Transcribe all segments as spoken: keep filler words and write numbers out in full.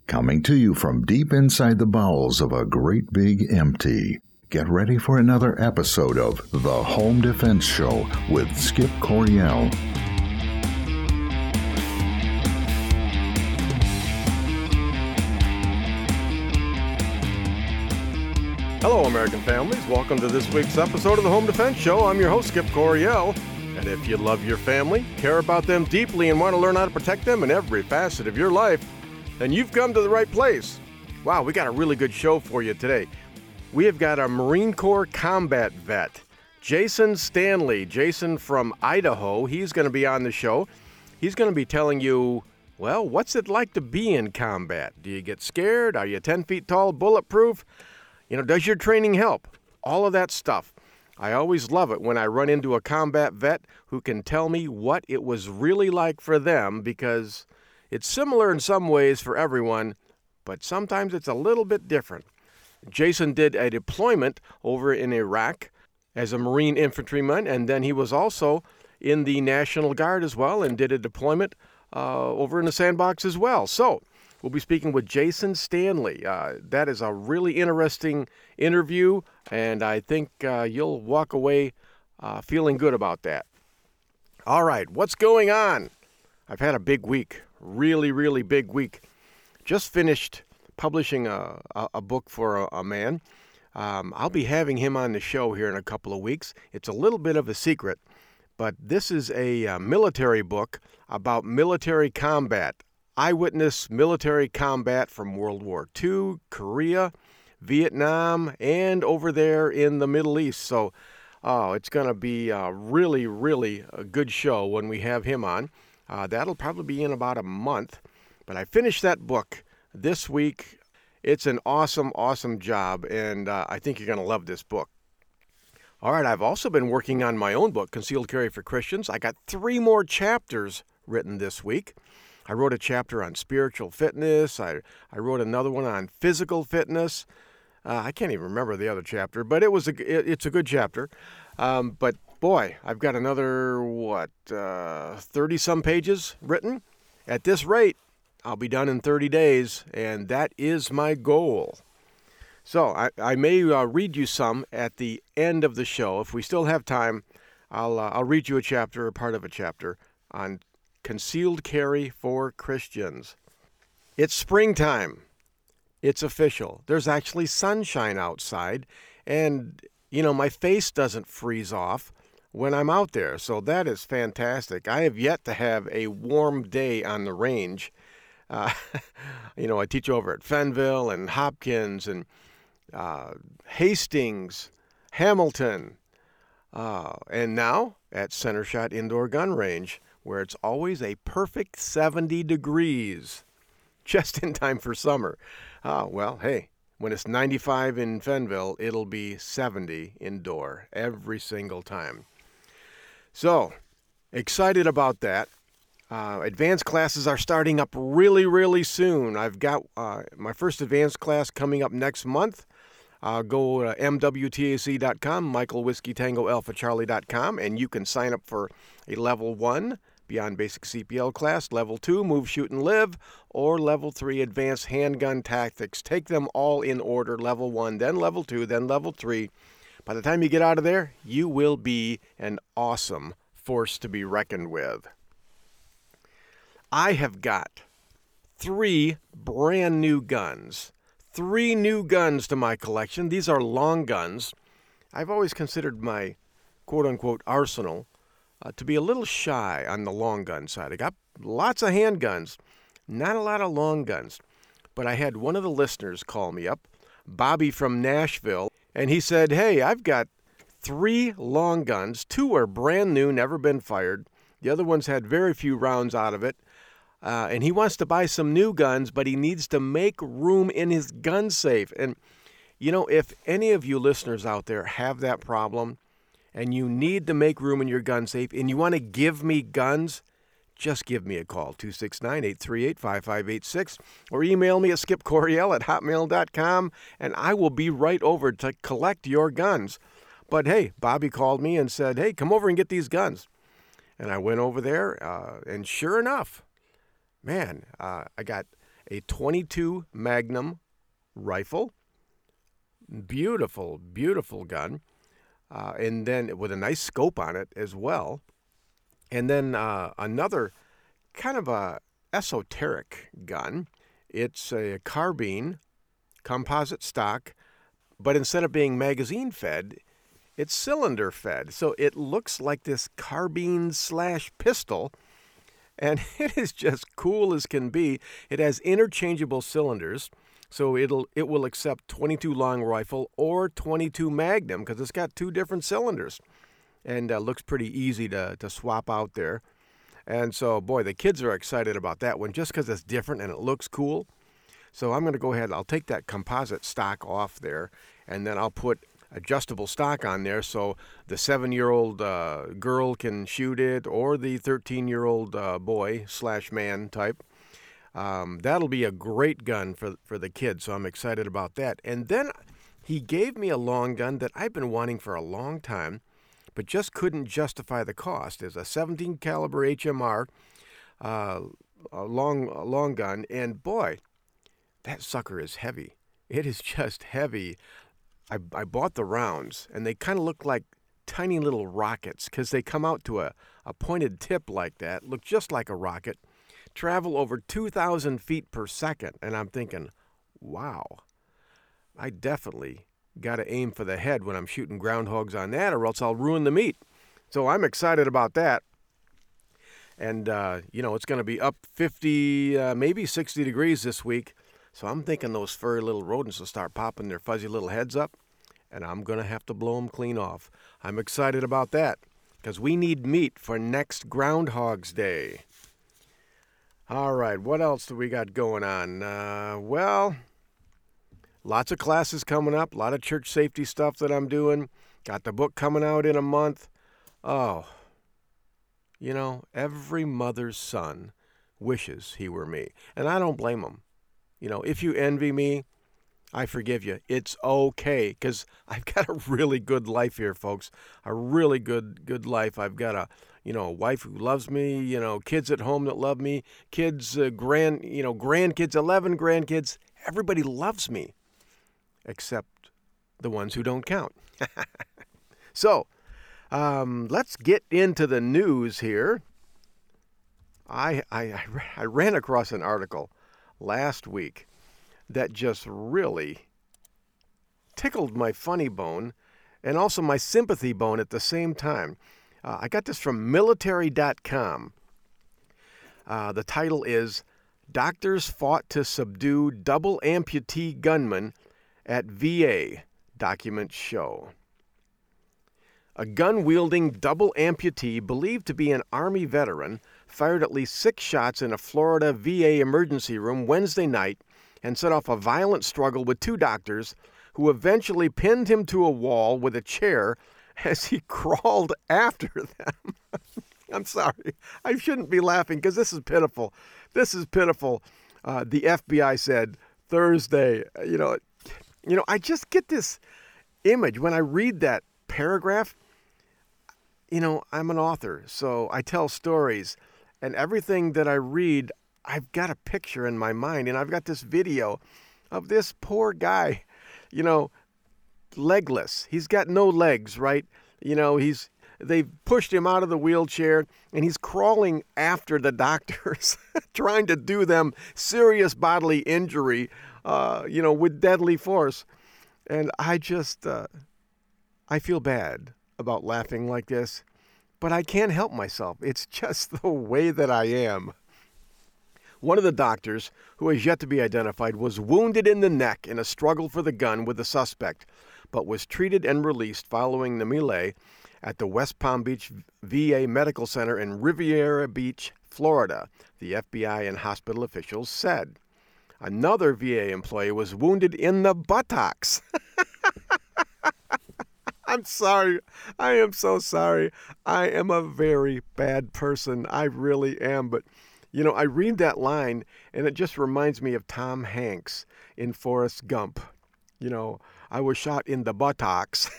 Coming to you from deep inside the bowels of a great big empty. Get ready for another episode of The Home Defense Show with Skip Coryell. Hello, American families. Welcome to this week's episode of The Home Defense Show. I'm your host, Skip Coryell. And if you love your family, care about them deeply, and want to learn how to protect them in every facet of your life, then you've come to the right place. Wow, we got a really good show for you today. We have got a Marine Corps combat vet, Jason Stanley. Jason from Idaho. He's going to be on the show. He's going to be telling you, well, what's it like to be in combat? Do you get scared? Are you ten feet tall, bulletproof? You know, does your training help? All of that stuff. I always love it when I run into a combat vet who can tell me what it was really like for them, because it's similar in some ways for everyone, but sometimes it's a little bit different. Jason did a deployment over in Iraq as a Marine infantryman, and then he was also in the National Guard as well and did a deployment uh, over in the Sandbox as well. So we'll be speaking with Jason Stanley. Uh, that is a really interesting interview, and I think uh, you'll walk away uh, feeling good about that. All right, what's going on? I've had a big week, really, really big week. Just finished publishing a, a, a book for a, a man. Um, I'll be having him on the show here in a couple of weeks. It's a little bit of a secret, but this is a, a military book about military combat. Eyewitness military combat from World War Two, Korea, Vietnam, and over there in the Middle East. So oh, it's going to be a really, really a good show when we have him on. Uh, that'll probably be in about a month. But I finished that book this week. It's an awesome, awesome job, and uh, I think you're going to love this book. All right, I've also been working on my own book, Concealed Carry for Christians. I got three more chapters written this week. I wrote a chapter on spiritual fitness. I, I wrote another one on physical fitness. Uh, I can't even remember the other chapter, but it was a, it, it's a good chapter. Um, but boy, I've got another, what, uh, thirty-some pages written. At this rate, I'll be done in thirty days, and that is my goal. So I, I may uh, read you some at the end of the show. If we still have time, I'll uh, I'll read you a chapter or part of a chapter on Concealed Carry for Christians. It's springtime. It's official. There's actually sunshine outside, and, you know, my face doesn't freeze off when I'm out there, so that is fantastic. I have yet to have a warm day on the range. Uh, you know, I teach over at Fenville and Hopkins and uh, Hastings, Hamilton, uh, and now at Center Shot Indoor Gun Range, where it's always a perfect seventy degrees, just in time for summer. Oh, well, hey, when it's ninety-five in Fenville, it'll be seventy indoor every single time. So, excited about that. Uh, advanced classes are starting up really, really soon. I've got uh, my first advanced class coming up next month. Uh, go to M W T A C dot com, Michael Whiskey Tango Alpha Charlie dot com, and you can sign up for a level one Beyond Basic C P L class, level two Move, Shoot, and Live, or level three Advanced Handgun Tactics. Take them all in order, level one, then level two, then level three. By the time you get out of there, you will be an awesome force to be reckoned with. I have got three brand new guns. Three new guns to my collection. These are long guns. I've always considered my quote-unquote arsenal uh, to be a little shy on the long gun side. I got lots of handguns, not a lot of long guns. But I had one of the listeners call me up, Bobby from Nashville, and he said, hey, I've got three long guns. Two are brand new, never been fired. The other ones had very few rounds out of it. Uh, and he wants to buy some new guns, but he needs to make room in his gun safe. And, you know, if any of you listeners out there have that problem and you need to make room in your gun safe and you want to give me guns, just give me a call, two six nine, eight three eight, five five eight six, or email me at skip coryell at hotmail dot com, and I will be right over to collect your guns. But, hey, Bobby called me and said, hey, come over and get these guns. And I went over there, uh, and sure enough, man, uh, I got a twenty-two Magnum rifle. Beautiful, beautiful gun. Uh, and then with a nice scope on it as well. And then uh, another kind of a esoteric gun. It's a carbine, composite stock, but instead of being magazine fed, it's cylinder fed. So it looks like this carbine slash pistol, and it is just cool as can be. It has interchangeable cylinders, so it'll it will accept twenty-two long rifle or twenty-two Magnum because it's got two different cylinders, and uh, looks pretty easy to to swap out there. And so, boy, the kids are excited about that one just because it's different and it looks cool. So I'm going to go ahead, I'll take that composite stock off there, and then I'll put adjustable stock on there so the seven-year-old uh, girl can shoot it, or the thirteen-year-old uh, boy slash man type. Um, that'll be a great gun for, for the kids, so I'm excited about that. And then he gave me a long gun that I've been wanting for a long time, but just couldn't justify the cost. It's a seventeen caliber H M R, uh, a long, a long gun, and boy, that sucker is heavy. It is just heavy. I, I bought the rounds, and they kind of look like tiny little rockets because they come out to a, a pointed tip like that, look just like a rocket, travel over two thousand feet per second, and I'm thinking, wow, I definitely got to aim for the head when I'm shooting groundhogs on that, or else I'll ruin the meat. So I'm excited about that. And, uh, you know, it's going to be up fifty, uh, maybe sixty degrees this week. So I'm thinking those furry little rodents will start popping their fuzzy little heads up, and I'm going to have to blow them clean off. I'm excited about that because we need meat for next Groundhog's Day. All right, what else do we got going on? Uh, well... Lots of classes coming up, a lot of church safety stuff that I'm doing. Got the book coming out in a month. Oh, you know, every mother's son wishes he were me. And I don't blame them. You know, if you envy me, I forgive you. It's okay, because I've got a really good life here, folks. A really good, good life. I've got a, you know, a wife who loves me, you know, kids at home that love me, kids, uh, grand, you know, grandkids, eleven grandkids. Everybody loves me. Except the ones who don't count. So, um, let's get into the news here. I, I, I ran across an article last week that just really tickled my funny bone and also my sympathy bone at the same time. Uh, I got this from military dot com. Uh, the title is, Doctors Fought to Subdue Double Amputee Gunman at V A, Documents Show. A gun-wielding double amputee believed to be an Army veteran fired at least six shots in a Florida V A emergency room Wednesday night and set off a violent struggle with two doctors who eventually pinned him to a wall with a chair as he crawled after them. I'm sorry. I shouldn't be laughing because this is pitiful. This is pitiful. Uh, the F B I said Thursday, you know, You know, I just get this image when I read that paragraph. You know, I'm an author, so I tell stories, and everything that I read, I've got a picture in my mind, and I've got this video of this poor guy, you know, legless. He's got no legs, right? You know, he's they've pushed him out of the wheelchair, and he's crawling after the doctors, trying to do them serious bodily injury, uh, you know, with deadly force. And I just, uh, I feel bad about laughing like this, but I can't help myself. It's just the way that I am. One of the doctors, who has yet to be identified, was wounded in the neck in a struggle for the gun with the suspect, but was treated and released following the melee at the West Palm Beach V A Medical Center in Riviera Beach, Florida, the F B I and hospital officials said. Another V A employee was wounded in the buttocks. I'm sorry. I am so sorry. I am a very bad person. I really am. But, you know, I read that line, and it just reminds me of Tom Hanks in Forrest Gump. You know, I was shot in the buttocks.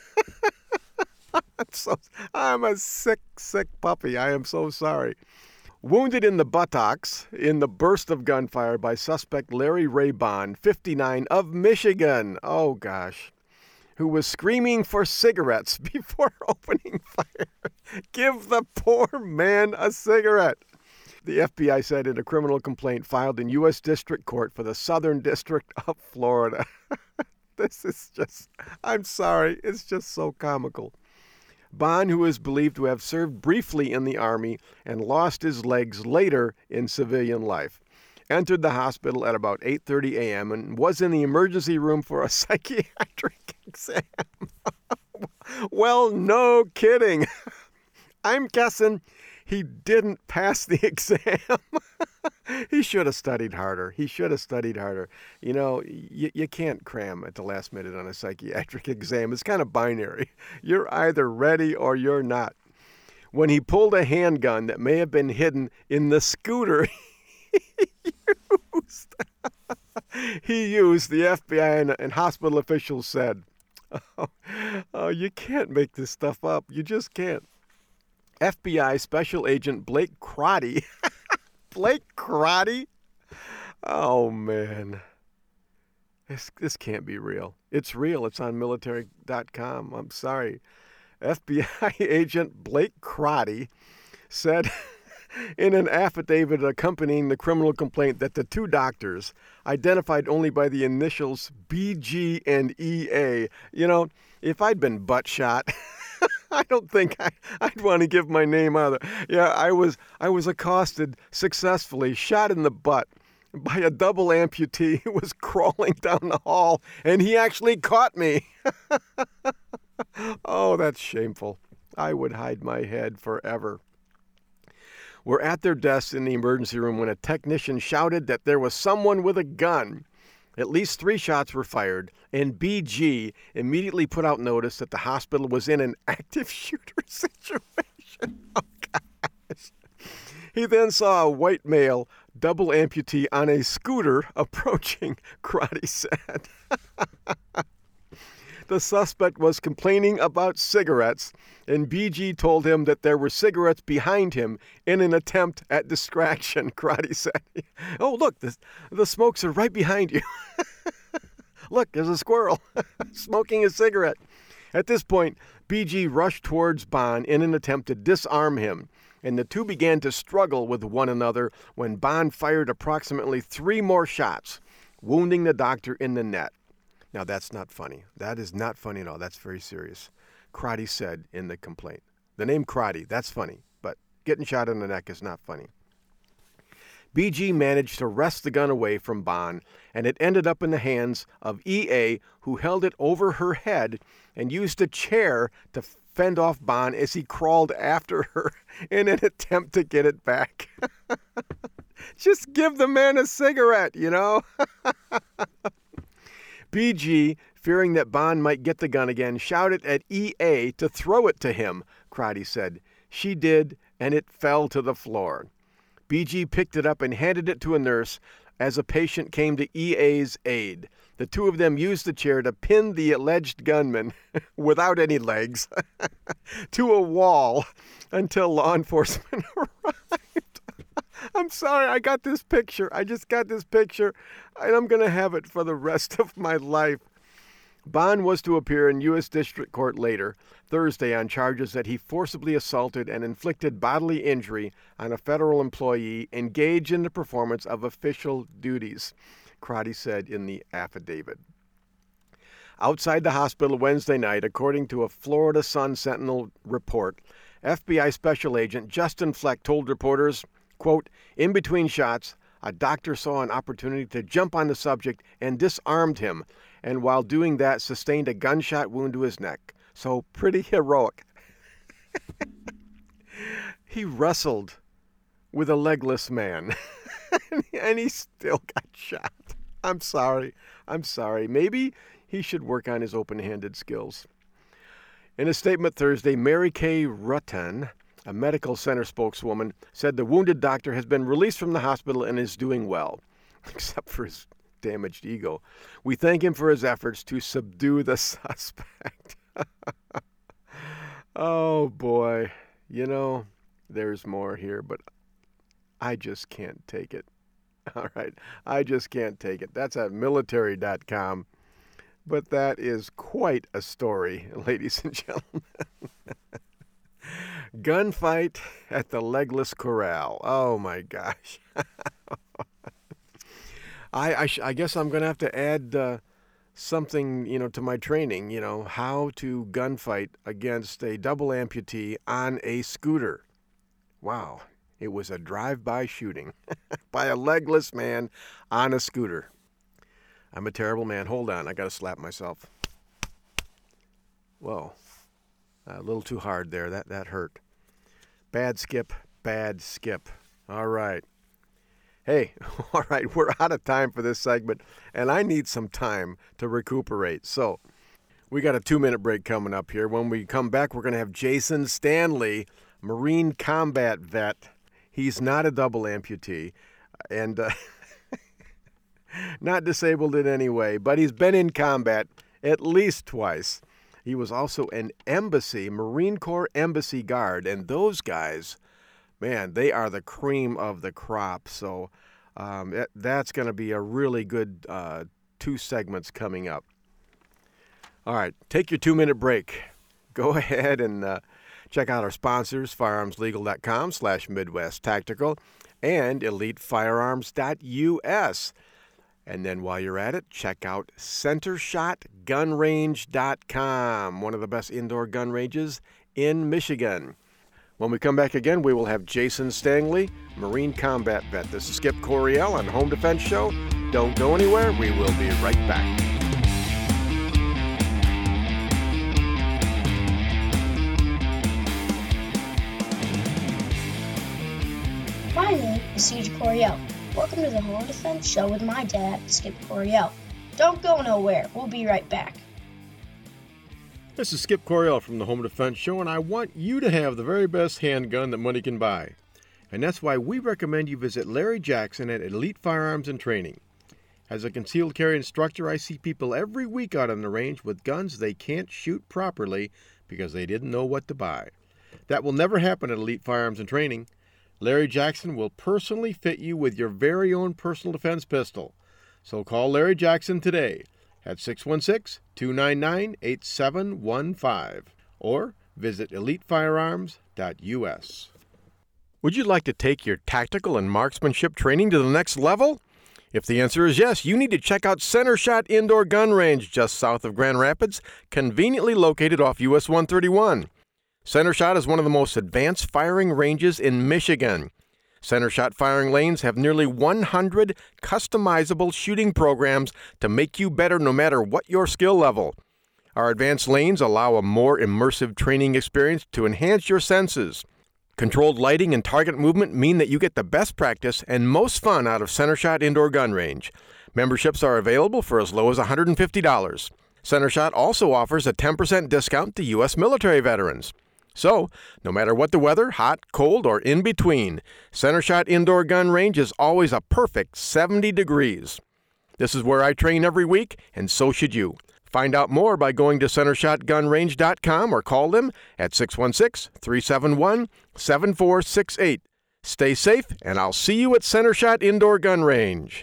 I'm, so, I'm a sick, sick puppy. I am so sorry. Wounded in the buttocks in the burst of gunfire by suspect Larry Ray Bond, fifty-nine, of Michigan. Oh, gosh. Who was screaming for cigarettes before opening fire. Give the poor man a cigarette. The F B I said in a criminal complaint filed in U S District Court for the Southern District of Florida. This is just, I'm sorry, it's just so comical. Bond, who is believed to have served briefly in the Army and lost his legs later in civilian life, entered the hospital at about eight thirty a.m. and was in the emergency room for a psychiatric exam. Well, no kidding. I'm guessing he didn't pass the exam. He should have studied harder. He should have studied harder. You know, you, you can't cram at the last minute on a psychiatric exam. It's kind of binary. You're either ready or you're not. When he pulled a handgun that may have been hidden in the scooter he used, he used, the F B I and, and hospital officials said, oh, oh, you can't make this stuff up. You just can't. F B I Special Agent Blake Crotty. Blake Crotty? Oh, man. This, this can't be real. It's real. It's on military dot com. I'm sorry. F B I Agent Blake Crotty said in an affidavit accompanying the criminal complaint that the two doctors, identified only by the initials B G and E A, you know, if I'd been butt shot, I don't think I, I'd want to give my name either. Yeah, I was I was accosted successfully, shot in the butt by a double amputee who was crawling down the hall, and he actually caught me. Oh, that's shameful. I would hide my head forever. Were at their desks in the emergency room when a technician shouted that there was someone with a gun. At least three shots were fired, and B G immediately put out notice that the hospital was in an active shooter situation. Oh, gosh. He then saw a white male double amputee on a scooter approaching, Crotty said. The suspect was complaining about cigarettes, and B G told him that there were cigarettes behind him in an attempt at distraction, Crotty said. Oh, look, the, the smokes are right behind you. Look, there's a squirrel smoking a cigarette. At this point, B G rushed towards Bond in an attempt to disarm him, and the two began to struggle with one another when Bond fired approximately three more shots, wounding the doctor in the neck. Now, that's not funny. That is not funny at all. That's very serious. Crotty said in the complaint. The name Crotty, that's funny, but getting shot in the neck is not funny. B G managed to wrest the gun away from Bond, and it ended up in the hands of E A, who held it over her head and used a chair to fend off Bond as he crawled after her in an attempt to get it back. Just give the man a cigarette, you know? B G, fearing that Bond might get the gun again, shouted at E A to throw it to him, Crotty said. She did, and it fell to the floor. B G picked it up and handed it to a nurse as a patient came to E A's aid. The two of them used the chair to pin the alleged gunman, without any legs, to a wall until law enforcement arrived. I'm sorry, I got this picture. I just got this picture, and I'm going to have it for the rest of my life. Bond was to appear in U S District Court later, Thursday, on charges that he forcibly assaulted and inflicted bodily injury on a federal employee engaged in the performance of official duties, Crotty said in the affidavit. Outside the hospital Wednesday night, according to a Florida Sun-Sentinel report, F B I Special Agent Justin Fleck told reporters, quote, in between shots, a doctor saw an opportunity to jump on the subject and disarmed him, and while doing that, sustained a gunshot wound to his neck. So pretty heroic. He wrestled with a legless man, and he still got shot. I'm sorry. I'm sorry. Maybe he should work on his open-handed skills. In a statement Thursday, Mary Kay Rutan, a medical center spokeswoman, said the wounded doctor has been released from the hospital and is doing well, except for his damaged ego. We thank him for his efforts to subdue the suspect. Oh, boy. You know, there's more here, but I just can't take it. All right. I just can't take it. That's at military dot com. But that is quite a story, ladies and gentlemen. Gunfight at the Legless Corral. Oh, my gosh. I, I, sh- I guess I'm going to have to add uh, something, you know, to my training, you know, how to gunfight against a double amputee on a scooter. Wow. It was a drive-by shooting by a legless man on a scooter. I'm a terrible man. Hold on. I got to slap myself. Whoa. A little too hard there. That, that hurt. Bad skip. Bad skip. All right. Hey, all right, we're out of time for this segment, and I need some time to recuperate. So we got a two-minute break coming up here. When we come back, we're going to have Jason Stanley, Marine combat vet. He's not a double amputee and uh, not disabled in any way, but he's been in combat at least twice. He was also an embassy, Marine Corps embassy guard, and those guys, man, they are the cream of the crop. So um, that, that's going to be a really good uh, two segments coming up. All right, take your two-minute break. Go ahead and uh, check out our sponsors, firearms legal dot com slash Midwest Tactical and elite firearms dot U S. And then while you're at it, check out center shot gun range dot com, one of the best indoor gun ranges in Michigan. When we come back again, we will have Jason Stanley, Marine combat vet. This is Skip Coryell on Home Defense Show. Don't go anywhere. We will be right back. My name is Siege Coryell. Welcome to the Home Defense Show with my dad, Skip Coryell. Don't go nowhere. We'll be right back. This is Skip Coryell from the Home Defense Show, and I want you to have the very best handgun that money can buy. And that's why we recommend you visit Larry Jackson at Elite Firearms and Training. As a concealed carry instructor, I see people every week out on the range with guns they can't shoot properly because they didn't know what to buy. That will never happen at Elite Firearms and Training. Larry Jackson will personally fit you with your very own personal defense pistol. So call Larry Jackson today at six one six, two nine nine, eight seven one five or visit elite firearms dot U S. Would you like to take your tactical and marksmanship training to the next level? If the answer is yes, you need to check out Center Shot Indoor Gun Range just south of Grand Rapids, conveniently located off U S one thirty-one. Center Shot is one of the most advanced firing ranges in Michigan. Center Shot firing lanes have nearly one hundred customizable shooting programs to make you better no matter what your skill level. Our advanced lanes allow a more immersive training experience to enhance your senses. Controlled lighting and target movement mean that you get the best practice and most fun out of Center Shot Indoor Gun Range. Memberships are available for as low as one hundred fifty dollars. Center Shot also offers a ten percent discount to U S military veterans. So, no matter what the weather, hot, cold, or in between, Center Shot Indoor Gun Range is always a perfect seventy degrees. This is where I train every week, and so should you. Find out more by going to center shot gun range dot com or call them at six one six, three seven one, seven four six eight. Stay safe, and I'll see you at Center Shot Indoor Gun Range.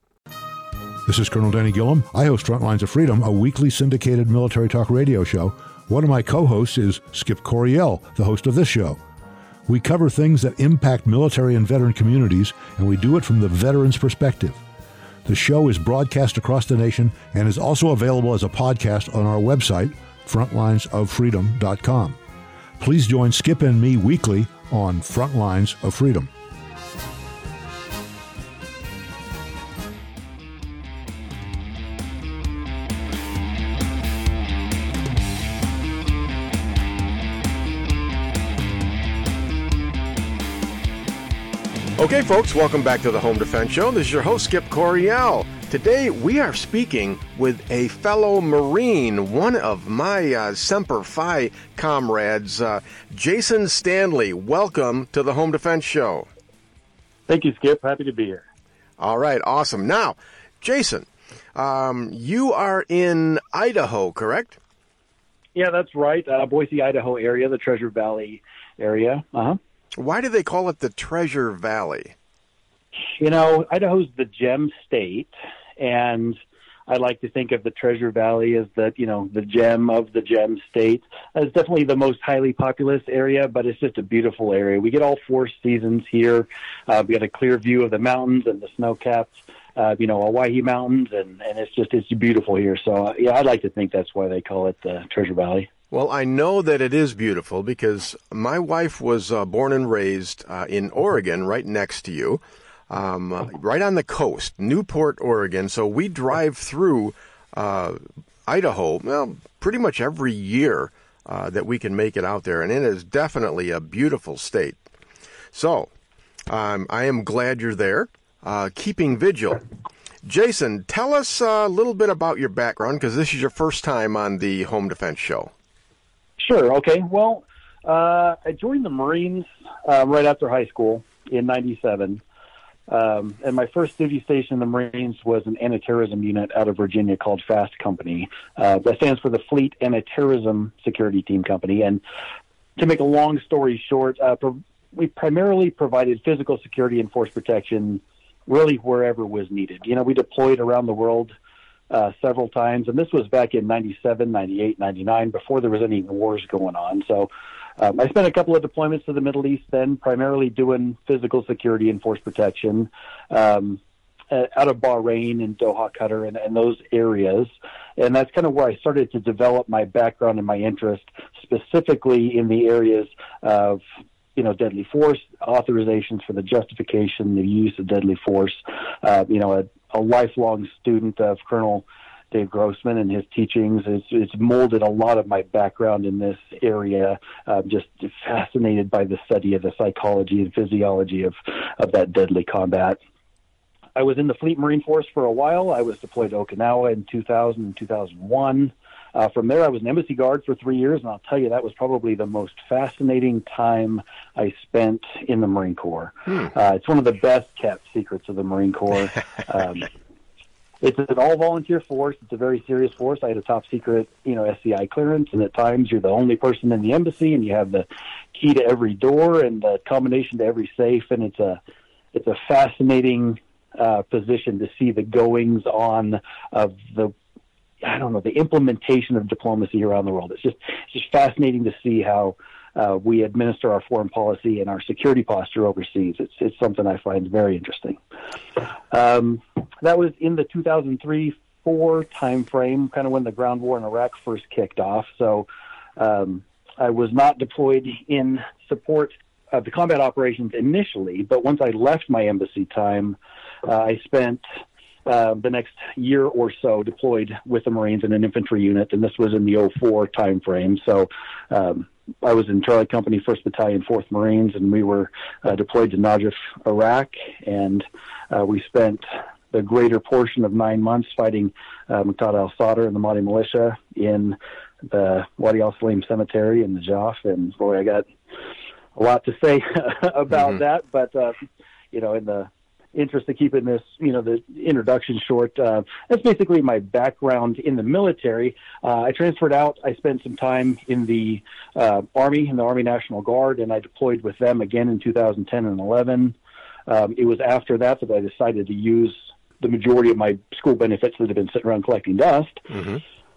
This is Colonel Danny Gillum. I host Frontlines of Freedom, a weekly syndicated military talk radio show. One of my co-hosts is Skip Coryell, the host of this show. We cover things that impact military and veteran communities, and we do it from the veteran's perspective. The show is broadcast across the nation and is also available as a podcast on our website, frontlines of freedom dot com. Please join Skip and me weekly on Frontlines of Freedom. Okay, folks, welcome back to the Home Defense Show. This is your host, Skip Coryell. Today, we are speaking with a fellow Marine, one of my uh, Semper Fi comrades, uh, Jason Stanley. Welcome to the Home Defense Show. Thank you, Skip. Happy to be here. All right, awesome. Now, Jason, um, you are in Idaho, correct? Yeah, that's right. Uh, Boise, Idaho area, the Treasure Valley area. Uh-huh. Why do they call it the Treasure Valley? You know, Idaho's the gem state, and I like to think of the Treasure Valley as the, you know, the gem of the gem state. It's definitely the most highly populous area, but it's just a beautiful area. We get all four seasons here. Uh, we got a clear view of the mountains and the snow-capped, uh, you know, Hawaii Mountains, and, and it's just, it's beautiful here. So, uh, yeah, I'd like to think that's why they call it the Treasure Valley. Well, I know that it is beautiful because my wife was uh, born and raised uh, in Oregon, right next to you. Um, uh, right on the coast, Newport, Oregon. So we drive through uh, Idaho, well, pretty much every year uh, that we can make it out there, and it is definitely a beautiful state. So um, I am glad you're there, uh, keeping vigil. Jason, tell us a little bit about your background, because this is your first time on the Home Defense Show. Sure. Okay. Well, uh, I joined the Marines uh, right after high school in ninety-seven. Um, and my first duty station in the Marines was an anti-terrorism unit out of Virginia called FAST Company. Uh, that stands for the Fleet Anti-Terrorism Security Team Company. And to make a long story short, uh, pro- we primarily provided physical security and force protection really wherever was needed. You know, we deployed around the world uh, several times, and this was back in ninety-seven, ninety-eight, ninety-nine, before there was any wars going on. So Um, I spent a couple of deployments to the Middle East then, primarily doing physical security and force protection um, uh, out of Bahrain and Doha, Qatar, and, and those areas. And that's kind of where I started to develop my background and my interest, specifically in the areas of, you know, deadly force, authorizations for the justification, the use of deadly force. Uh, you know, a, a lifelong student of Colonel Dave Grossman and his teachings. It's, it's molded a lot of my background in this area. I'm just fascinated by the study of the psychology and physiology of, of that deadly combat. I was in the Fleet Marine Force for a while. I was deployed to Okinawa in two thousand and two thousand one. Uh, from there, I was an embassy guard for three years, and I'll tell you, that was probably the most fascinating time I spent in the Marine Corps. Hmm. Uh, it's one of the best-kept secrets of the Marine Corps. Um, It's an all-volunteer force. It's a very serious force. I had a top-secret, you know, S C I clearance, and at times you're the only person in the embassy, and you have the key to every door and the combination to every safe, and it's a it's a fascinating uh, position to see the goings-on of the, I don't know, the implementation of diplomacy around the world. It's just it's just fascinating to see how uh, we administer our foreign policy and our security posture overseas. It's it's something I find very interesting. Um, that was in the two thousand three four time frame, kind of when the ground war in Iraq first kicked off. So um, I was not deployed in support of the combat operations initially, but once I left my embassy time, uh, I spent uh, the next year or so deployed with the Marines in an infantry unit, and this was in the oh four time frame. So um, I was in Charlie Company, first Battalion, fourth Marines, and we were uh, deployed to Najaf, Iraq, and uh, we spent the greater portion of nine months fighting uh, Muqtada al-Sadr and the Mahdi militia in the Wadi al-Salim cemetery in Najaf, and boy, I got a lot to say about mm-hmm. that, but, uh, you know, in the interest of keeping this, you know, the introduction short, uh, that's basically my background in the military. Uh, I transferred out. I spent some time in the uh, Army, in the Army National Guard, and I deployed with them again in two thousand ten and eleven. Um, it was after that that I decided to use the majority of my school benefits that have been sitting around collecting dust. Mm-hmm.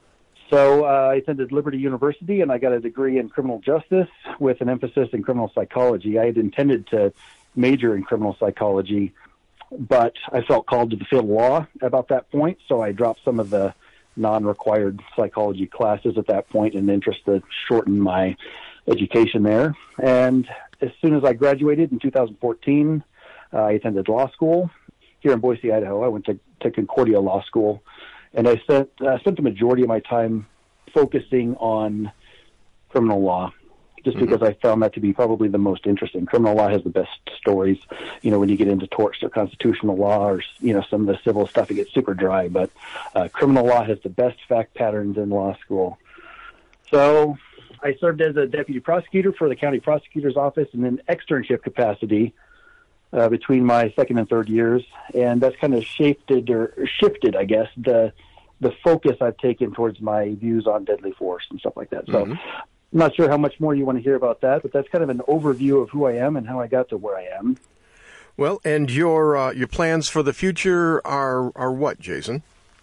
So uh, I attended Liberty University, and I got a degree in criminal justice with an emphasis in criminal psychology. I had intended to major in criminal psychology, but I felt called to the field of law about that point, so I dropped some of the non-required psychology classes at that point in interest to shorten my education there. And as soon as I graduated in two thousand fourteen, uh, I attended law school here in Boise, Idaho. I went to, to Concordia Law School, and I spent, uh, spent the majority of my time focusing on criminal law, just mm-hmm. because I found that to be probably the most interesting. Criminal law has the best stories. You know, when you get into torts or constitutional law or, you know, some of the civil stuff, it gets super dry. But uh, criminal law has the best fact patterns in law school. So I served as a deputy prosecutor for the county prosecutor's office in an externship capacity uh, between my second and third years. And that's kind of shifted or shifted, I guess, the the focus I've taken towards my views on deadly force and stuff like that. So mm-hmm. I'm not sure how much more you want to hear about that, but that's kind of an overview of who I am and how I got to where I am. Well, and your uh, your plans for the future are are what, Jason?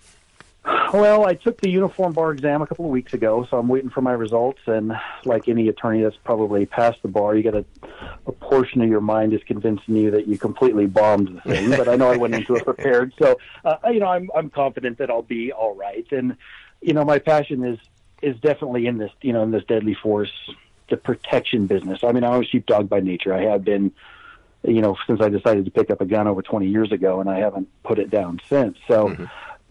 Well, I took the uniform bar exam a couple of weeks ago, so I'm waiting for my results. And like any attorney that's probably passed the bar, you got a, a portion of your mind is convincing you that you completely bombed the thing. But I know I went into it prepared, so uh, you know I'm I'm confident that I'll be all right. And you know my passion is is definitely in this you know in this deadly force, the protection business. I mean, I'm a sheepdog by nature. I have been, you know, since I decided to pick up a gun over twenty years ago, and I haven't put it down since. So. Mm-hmm.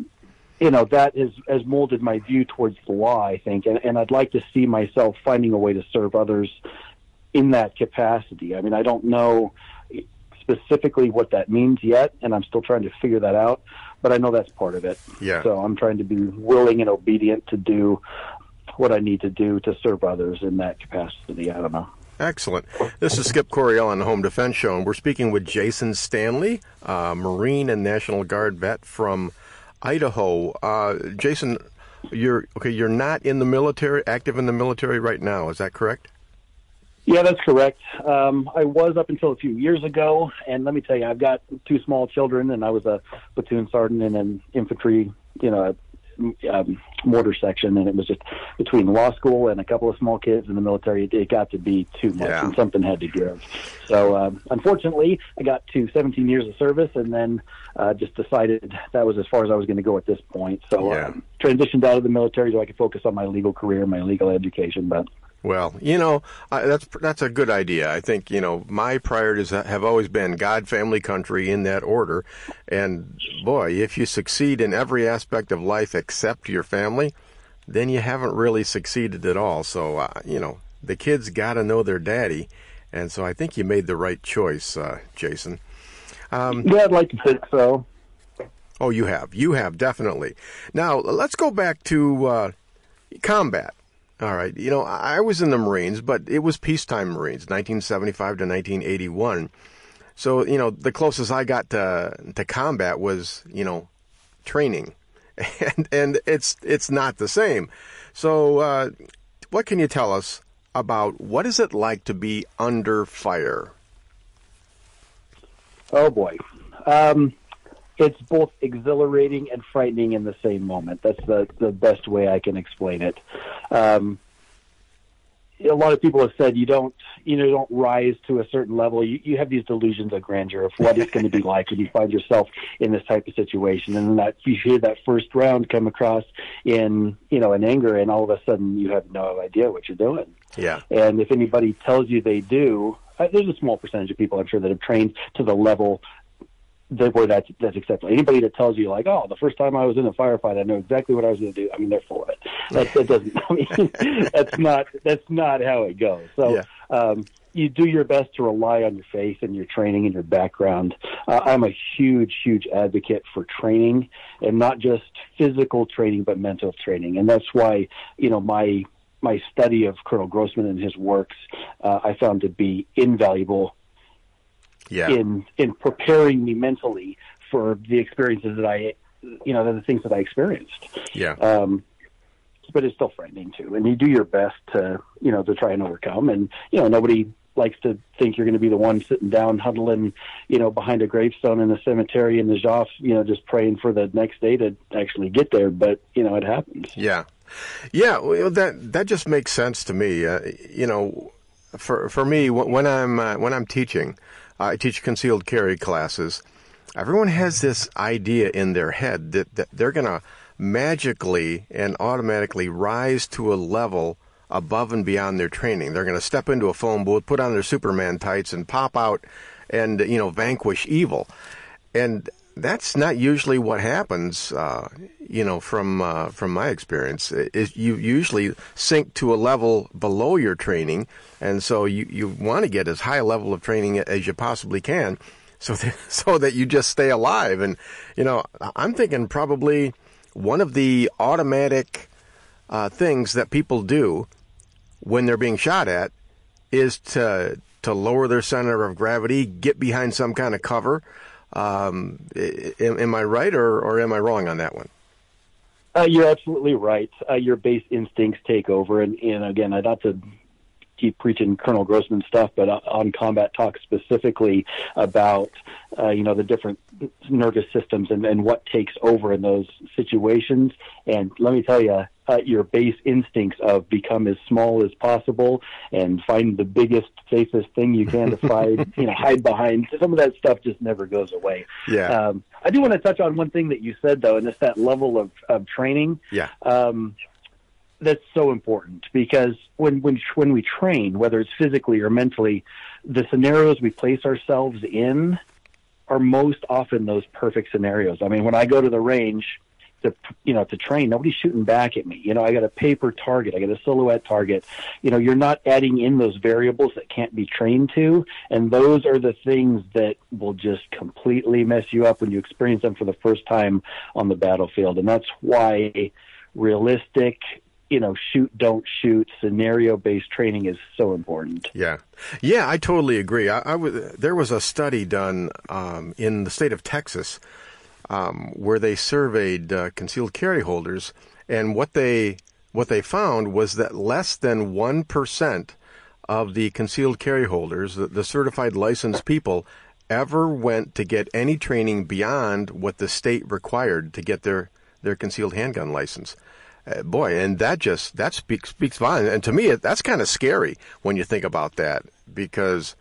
You know, that has, has molded my view towards the law, I think, and, and I'd like to see myself finding a way to serve others in that capacity. I mean, I don't know specifically what that means yet, and I'm still trying to figure that out, but I know that's part of it. Yeah. So I'm trying to be willing and obedient to do what I need to do to serve others in that capacity. I don't know. Excellent. This is Skip Coryell on the Home Defense Show, and we're speaking with Jason Stanley, uh, Marine and National Guard vet from Idaho. Uh, Jason, you're okay. You're not in the military, active in the military right now. Is that correct? Yeah, that's correct. Um, I was up until a few years ago, and let me tell you, I've got two small children, and I was a platoon sergeant in an infantry, you know, um, mortar section, and it was just between law school and a couple of small kids in the military. It, it got to be too much, yeah. and something had to give. So, um, unfortunately, I got to seventeen years of service, and then uh, just decided that was as far as I was going to go at this point. So, yeah. um, transitioned out of the military so I could focus on my legal career, my legal education. But well, you know, uh, that's that's a good idea. I think, you know, my priorities have always been God, family, country, in that order. And boy, if you succeed in every aspect of life except your family, then you haven't really succeeded at all. So, uh, you know, the kids got to know their daddy. And so I think you made the right choice, uh, Jason. Um, yeah, I'd like to think so. Oh, you have. You have, definitely. Now, let's go back to uh, combat. All right. You know, I was in the Marines, but it was peacetime Marines, nineteen seventy-five to nineteen eighty-one. So, you know, the closest I got to to combat was, you know, training. And and it's it's not the same. So uh, what can you tell us about what is it like to be under fire? Oh, boy. Um, it's both exhilarating and frightening in the same moment. That's the, the best way I can explain it. Um, a lot of people have said you don't, you know, don't rise to a certain level. You, you have these delusions of grandeur of what it's going to be like when you find yourself in this type of situation. And then that you hear that first round come across in, you know, in anger, and all of a sudden you have no idea what you're doing. Yeah. And if anybody tells you they do, uh, there's a small percentage of people I'm sure that have trained to the level that where that's that's acceptable. Anybody that tells you like, oh, the first time I was in a firefight, I knew exactly what I was going to do. I mean, they're full of it. That, that doesn't. I mean, that's not that's not how it goes. So yeah. um, you do your best to rely on your faith and your training and your background. Uh, I'm a huge, huge advocate for training, and not just physical training, but mental training. And that's why, you know, my my study of Colonel Grossman and his works, uh, I found to be invaluable. Yeah. in in preparing me mentally for the experiences that I, you know, the things that I experienced. Yeah. Um, but it's still frightening too, and you do your best to, you know, to try and overcome. And you know, nobody likes to think you're going to be the one sitting down, huddling, you know, behind a gravestone in the cemetery in the Joff, you know, just praying for the next day to actually get there. But you know, it happens. Yeah. Yeah. Well, that that just makes sense to me. Uh, you know, for for me, when I'm uh, when I'm teaching. I teach concealed carry classes. Everyone has this idea in their head that, that they're going to magically and automatically rise to a level above and beyond their training. They're going to step into a phone booth, put on their Superman tights, and pop out and, you know, vanquish evil. And that's not usually what happens, uh, you know, from uh, from my experience. Is you usually sink to a level below your training, and so you, you want to get as high a level of training as you possibly can, so that, so that you just stay alive. And, you know, I'm thinking probably one of the automatic uh, things that people do when they're being shot at is to to lower their center of gravity, get behind some kind of cover. Um, am, am I right or, or am I wrong on that one? Uh, you're absolutely right. Uh, your base instincts take over, and, and again, not to keep preaching Colonel Grossman stuff, but on Combat Talk specifically about, uh, you know, the different nervous systems and, and what takes over in those situations. And let me tell you, uh, your base instincts of become as small as possible and find the biggest, safest thing you can to find, you know, hide behind. Some of that stuff just never goes away. Yeah. Um, I do want to touch on one thing that you said, though, and it's that level of, of training. Yeah. Um, that's so important because when, when, when we train, whether it's physically or mentally, the scenarios we place ourselves in are most often those perfect scenarios. I mean, when I go to the range to, you know, to train, nobody's shooting back at me. You know, I got a paper target, I got a silhouette target. You know, you're not adding in those variables that can't be trained to, and those are the things that will just completely mess you up when you experience them for the first time on the battlefield. And that's why realistic, you know, shoot, don't shoot, scenario-based training is so important. Yeah. Yeah, I totally agree. I, I was, there was a study done um, in the state of Texas um, where they surveyed uh, concealed carry holders, and what they what they found was that less than one percent of the concealed carry holders, the, the certified licensed people, ever went to get any training beyond what the state required to get their, their concealed handgun license. Uh, boy, and that just, that speaks speaks volumes. And to me, it, that's kind of scary when you think about that, because,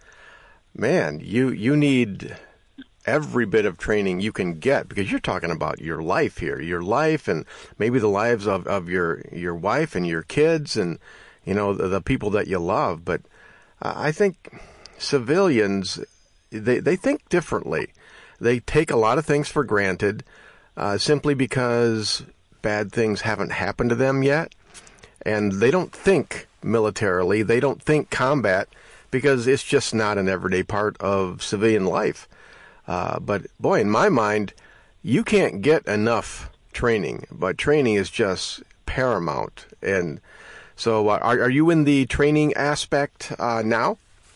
man, you you need every bit of training you can get, because you're talking about your life here, your life and maybe the lives of, of your, your wife and your kids and, you know, the, the people that you love. But uh, I think civilians, they, they think differently. They take a lot of things for granted uh, simply because bad things haven't happened to them yet, and they don't think militarily, they don't think combat, because it's just not an everyday part of civilian life. Uh, but boy, in my mind, you can't get enough training, but training is just paramount. And so uh, are, are you in the training aspect uh, now?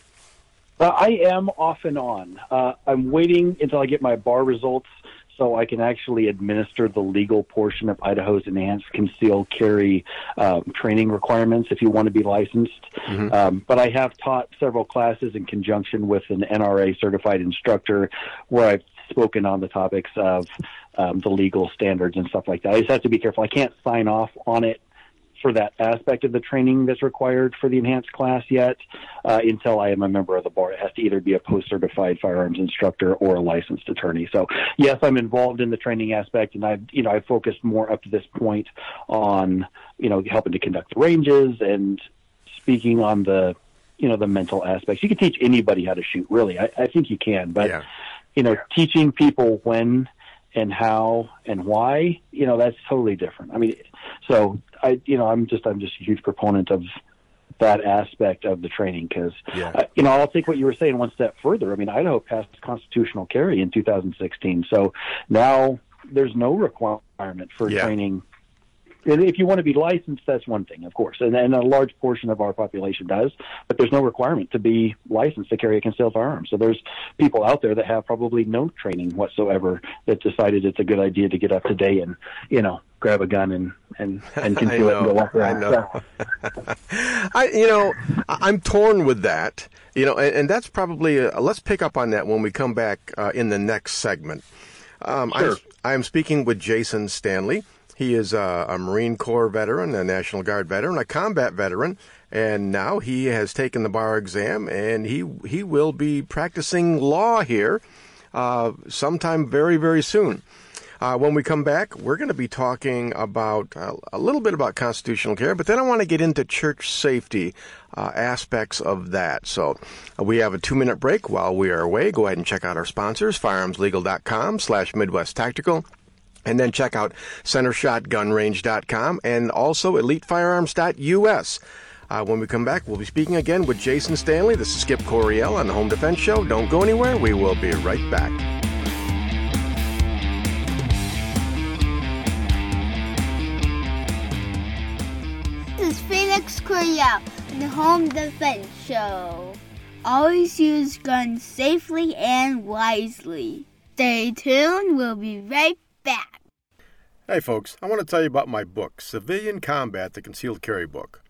Uh, I am off and on. Uh, I'm waiting until I get my bar results so I can actually administer the legal portion of Idaho's enhanced concealed carry um, training requirements if you want to be licensed. Mm-hmm. Um, but I have taught several classes in conjunction with an N R A certified instructor where I've spoken on the topics of um, the legal standards and stuff like that. I just have to be careful. I can't sign off on it for that aspect of the training that's required for the enhanced class yet uh, until I am a member of the bar. It has to either be a post-certified firearms instructor or a licensed attorney. So yes, I'm involved in the training aspect, and I've, you know, I've focused more up to this point on, you know, helping to conduct the ranges and speaking on the, you know, the mental aspects. You can teach anybody how to shoot, really. I, I think you can, but, yeah. you know, teaching people when and how and why, you know, that's totally different. I mean, so I, you know, I'm just, I'm just a huge proponent of that aspect of the training because, yeah. uh, you know, I'll take what you were saying one step further. I mean, Idaho passed constitutional carry in two thousand sixteen. So now there's no requirement for yeah. training. And if you want to be licensed, that's one thing, of course. And, and a large portion of our population does, but there's no requirement to be licensed to carry a concealed firearm. So there's people out there that have probably no training whatsoever that decided it's a good idea to get up today and, you know, grab a gun and, and, and conceal it and go walk around. I know. I, you know, I'm torn with that, you know, and, and that's probably, a, let's pick up on that when we come back uh, in the next segment. Um, sure. I'm, I'm speaking with Jason Stanley. He is a, a Marine Corps veteran, a National Guard veteran, a combat veteran, and now he has taken the bar exam, and he he will be practicing law here uh, sometime very, very soon. Uh, when we come back, we're going to be talking about uh, a little bit about constitutional carry, but then I want to get into church safety uh, aspects of that. So uh, we have a two-minute break while we are away. Go ahead and check out our sponsors, firearmslegal.com slash Midwest Tactical. And then check out center shot gun range dot com and also elite firearms dot U S. Uh, when we come back, we'll be speaking again with Jason Stanley. This is Skip Coryell on the Home Defense Show. Don't go anywhere. We will be right back. This is Felix Coryell on the Home Defense Show. Always use guns safely and wisely. Stay tuned. We'll be right back. Hey folks, I want to tell you about my book, Civilian Combat, the Concealed Carry Book.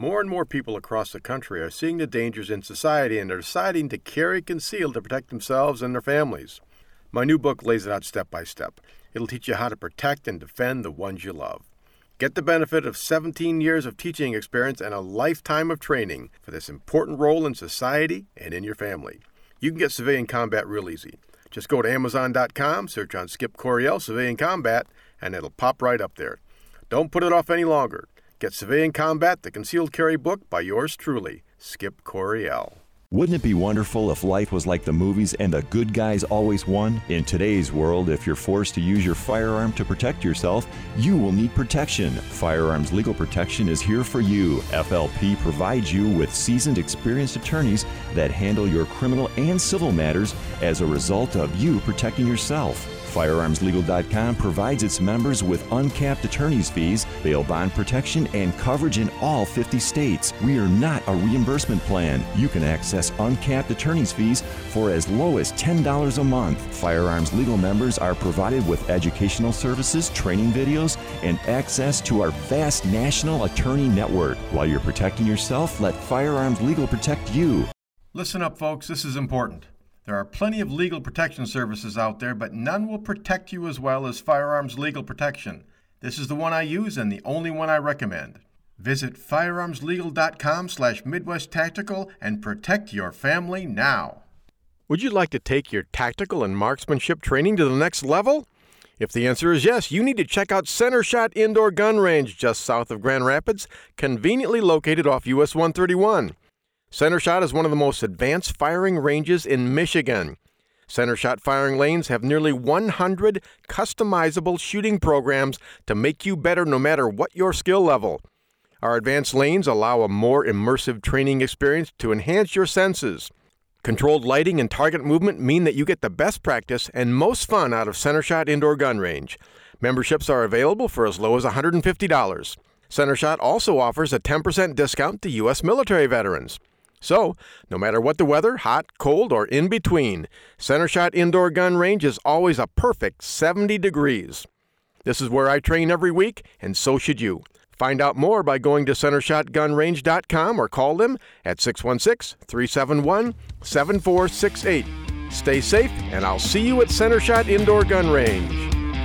More and more people across the country are seeing the dangers in society and are deciding to carry concealed to protect themselves and their families. My new book lays it out step by step. It'll teach you how to protect and defend the ones you love. Get the benefit of seventeen years of teaching experience and a lifetime of training for this important role in society and in your family. You can get Civilian Combat real easy. Just go to Amazon dot com, search on Skip Coryell Civilian Combat, and it'll pop right up there. Don't put it off any longer. Get Civilian Combat, the Concealed Carry book by yours truly, Skip Coryell. Wouldn't it be wonderful if life was like the movies and the good guys always won? In today's world, if you're forced to use your firearm to protect yourself, you will need protection. Firearms Legal Protection is here for you. F L P provides you with seasoned, experienced attorneys that handle your criminal and civil matters as a result of you protecting yourself. Firearms Legal dot com provides its members with uncapped attorney's fees, bail bond protection, and coverage in all fifty states. We are not a reimbursement plan. You can access uncapped attorney's fees for as low as ten dollars a month. Firearms Legal members are provided with educational services, training videos, and access to our vast national attorney network. While you're protecting yourself, let Firearms Legal protect you. Listen up, folks. This is important. There are plenty of legal protection services out there, but none will protect you as well as Firearms Legal Protection. This is the one I use and the only one I recommend. Visit firearms legal dot com slash Midwest Tactical and protect your family now. Would you like to take your tactical and marksmanship training to the next level? If the answer is yes, you need to check out Center Shot Indoor Gun Range just south of Grand Rapids, conveniently located off U S one thirty-one. Center Shot is one of the most advanced firing ranges in Michigan. Center Shot firing lanes have nearly one hundred customizable shooting programs to make you better no matter what your skill level. Our advanced lanes allow a more immersive training experience to enhance your senses. Controlled lighting and target movement mean that you get the best practice and most fun out of Center Shot Indoor Gun Range. Memberships are available for as low as one hundred fifty dollars. Center Shot also offers a ten percent discount to U S military veterans. So, no matter what the weather, hot, cold, or in between, Center Shot Indoor Gun Range is always a perfect seventy degrees. This is where I train every week, and so should you. Find out more by going to center shot gun range dot com or call them at six one six, three seven one, seven four six eight. Stay safe, and I'll see you at Center Shot Indoor Gun Range.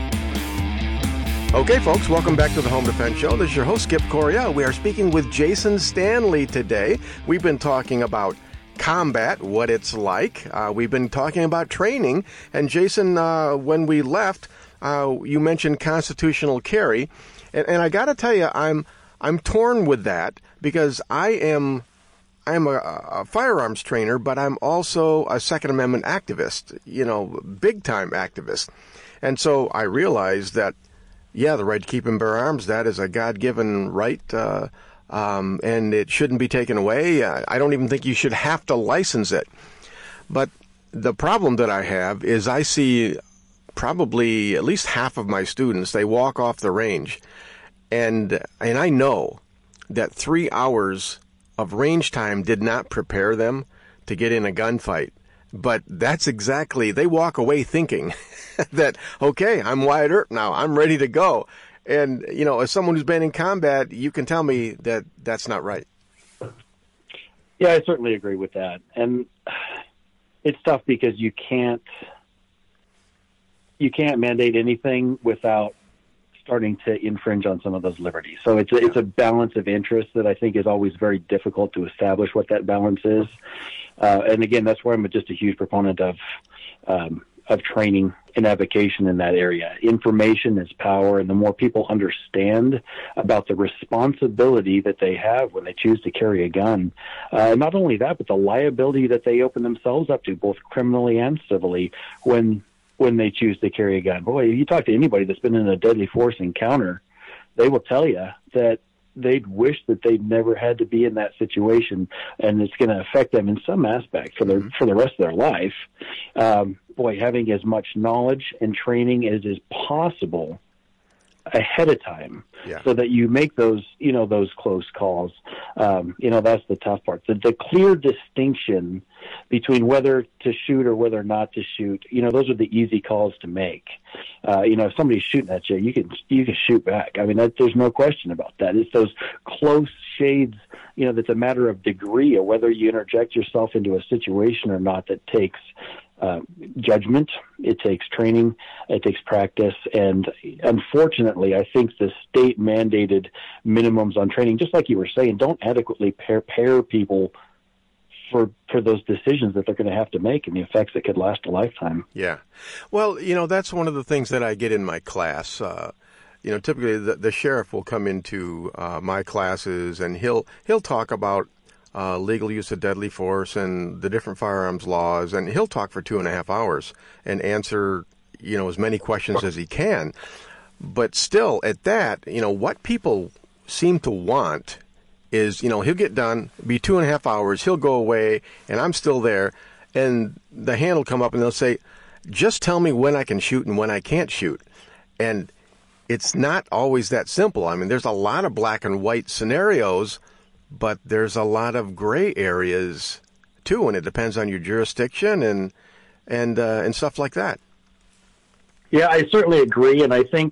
Okay, folks, welcome back to the Home Defense Show. This is your host, Skip Coryell. We are speaking with Jason Stanley today. We've been talking about combat, what it's like. Uh, we've been talking about training. And Jason, uh, when we left, uh, you mentioned constitutional carry. And, and I got to tell you, I'm I'm torn with that because I am I'm a, a firearms trainer, but I'm also a Second Amendment activist, you know, big-time activist. And so I realized that yeah, the right to keep and bear arms, that is a God-given right, uh, um, and it shouldn't be taken away. I don't even think you should have to license it. But the problem that I have is I see probably at least half of my students, they walk off the range, and and I know that three hours of range time did not prepare them to get in a gunfight. But that's exactly, they walk away thinking that, okay, I'm Wyatt Earp now, I'm ready to go. And, you know, as someone who's been in combat, you can tell me that that's not right. Yeah, I certainly agree with that. And it's tough because you can't, you can't mandate anything without starting to infringe on some of those liberties. So it's a, it's a balance of interest that I think is always very difficult to establish what that balance is. Uh, and again, that's why I'm just a huge proponent of um, of training and advocacy in that area. Information is power, and the more people understand about the responsibility that they have when they choose to carry a gun, uh, not only that, but the liability that they open themselves up to, both criminally and civilly, when when they choose to carry a gun. Boy, if you talk to anybody that's been in a deadly force encounter, they will tell you that they'd wish that they'd never had to be in that situation, and it's going to affect them in some aspect for their for the rest of their life. Um, boy, having as much knowledge and training as is possible ahead of time, yeah. so that you make those, you know, those close calls. Um, you know, that's the tough part. The, the clear distinction between whether to shoot or whether not to shoot, you know, those are the easy calls to make. Uh, you know, if somebody's shooting at you, you can you can shoot back. I mean, that, there's no question about that. It's those close shades, you know, that's a matter of degree of whether you interject yourself into a situation or not that takes uh, judgment, it takes training, it takes practice. And unfortunately, I think the state mandated minimums on training, just like you were saying, don't adequately prepare people for for those decisions that they're going to have to make and the effects that could last a lifetime. Yeah. Well, you know, that's one of the things that I get in my class. Uh, you know, typically the, the sheriff will come into uh, my classes and he'll he'll talk about uh, legal use of deadly force and the different firearms laws, and he'll talk for two and a half hours and answer, you know, as many questions as he can. But still, at that, you know, what people seem to want is, you know, he'll get done, be two and a half hours, he'll go away, and I'm still there, and the hand will come up and they'll say, just tell me when I can shoot and when I can't shoot. And it's not always that simple. I mean, there's a lot of black and white scenarios, but there's a lot of gray areas too, and it depends on your jurisdiction and and uh, and stuff like that. Yeah, I certainly agree, and I think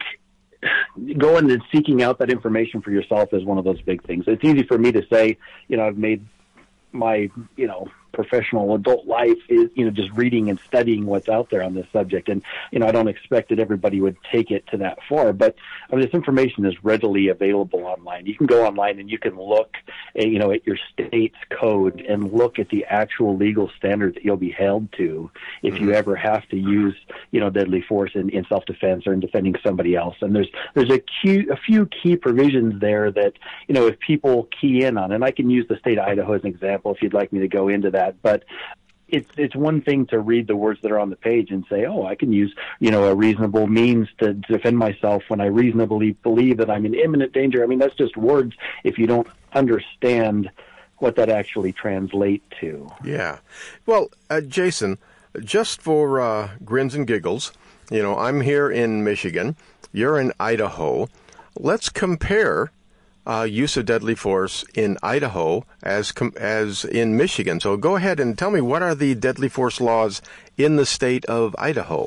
going and seeking out that information for yourself is one of those big things. It's easy for me to say, you know, I've made my, you know, professional adult life is, you know, just reading and studying what's out there on this subject. And, you know, I don't expect that everybody would take it to that far, but I mean, this information is readily available online. You can go online and you can look at, you know, at your state's code and look at the actual legal standard that you'll be held to if you ever have to use, you know, deadly force in, in self-defense or in defending somebody else. And there's, there's a, key, a few key provisions there that, you know, if people key in on, and I can use the state of Idaho as an example if you'd like me to go into that. But it's it's one thing to read the words that are on the page and say, oh, I can use, you know, a reasonable means to defend myself when I reasonably believe that I'm in imminent danger. I mean, that's just words if you don't understand what that actually translates to. Yeah. Well, uh, Jason, just for uh, grins and giggles, you know, I'm here in Michigan. You're in Idaho. Let's compare Uh, use of deadly force in Idaho as com- as in Michigan. So go ahead and tell me, what are the deadly force laws in the state of Idaho?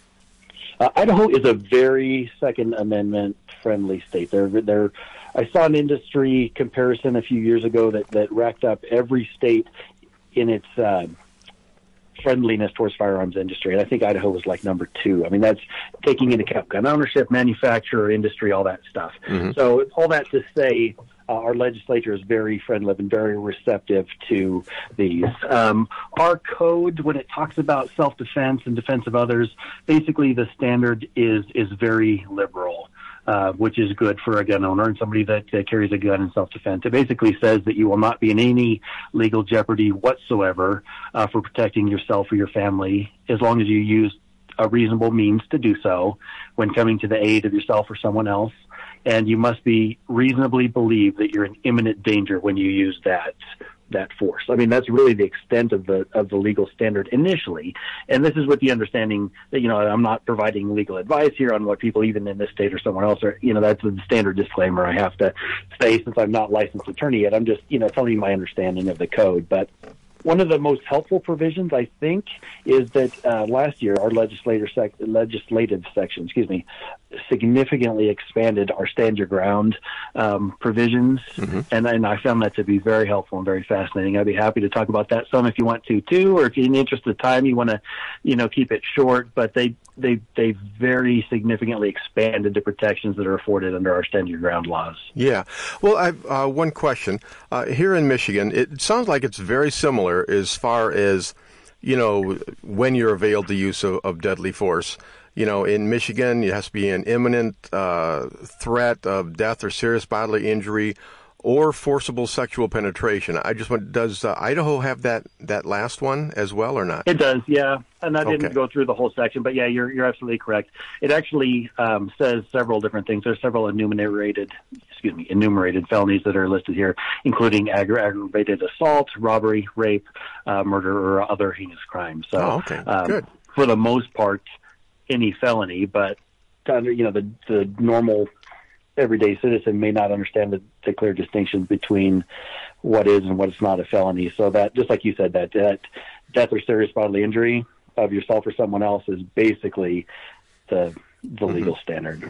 Uh, Idaho is a very Second Amendment friendly state. They're, they're, I saw an industry comparison a few years ago that, that racked up every state in its uh, friendliness towards firearms industry, and I think Idaho was like number two. I mean, that's taking into account gun ownership, manufacturer, industry, all that stuff. Mm-hmm. So all that to say, uh, our legislature is very friendly and very receptive to these. Um, our code, when it talks about self-defense and defense of others, basically the standard is is very liberal. Uh, which is good for a gun owner and somebody that uh, carries a gun in self-defense. It basically says that you will not be in any legal jeopardy whatsoever uh, for protecting yourself or your family as long as you use a reasonable means to do so when coming to the aid of yourself or someone else. And you must be reasonably believe that you're in imminent danger when you use that that force. I mean, that's really the extent of the of the legal standard initially. And this is with the understanding that, you know, I'm not providing legal advice here on what people even in this state or somewhere else are, you know, that's the standard disclaimer I have to say since I'm not licensed attorney yet. I'm just, you know, telling you my understanding of the code. But one of the most helpful provisions, I think, is that uh, last year our legislator sec- legislative section, excuse me, significantly expanded our stand your ground um, provisions, mm-hmm. and, and I found that to be very helpful and very fascinating. I'd be happy to talk about that some if you want to too, or if you're in the interest of time, you want to, you know, keep it short. But they they they very significantly expanded the protections that are afforded under our stand your ground laws. Yeah. Well, I've uh, one question uh, here in Michigan. It sounds like it's very similar as far as, you know, when you're availed the use of, of deadly force. You know, in Michigan, it has to be an imminent uh, threat of death or serious bodily injury or forcible sexual penetration. I just want, does uh, Idaho have that, that last one as well or not? It does, yeah. And I didn't okay. go through the whole section, but yeah, you're you're absolutely correct. It actually um, says several different things. There's several enumerated, excuse me, enumerated felonies that are listed here, including aggra- aggravated assault, robbery, rape, uh, murder, or other heinous crimes. So, oh, okay, um, good. For the most part, any felony, but you know, the the normal everyday citizen may not understand the, the clear distinction between what is and what is not a felony. So that, just like you said, that, that death or serious bodily injury of yourself or someone else is basically the the mm-hmm. legal standard.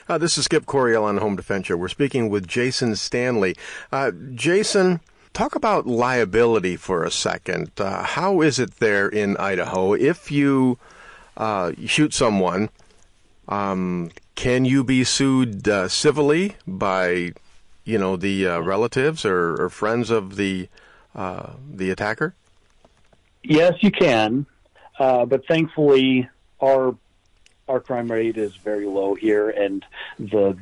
Uh, this is Skip Coryell on Home Defense Show. We're speaking with Jason Stanley. Uh, Jason, talk about liability for a second. Uh, how is it there in Idaho? If you uh, shoot someone, um, can you be sued uh, civilly by, you know, the uh, relatives or, or friends of the uh, the attacker? Yes, you can, uh, but thankfully our our crime rate is very low here, and the,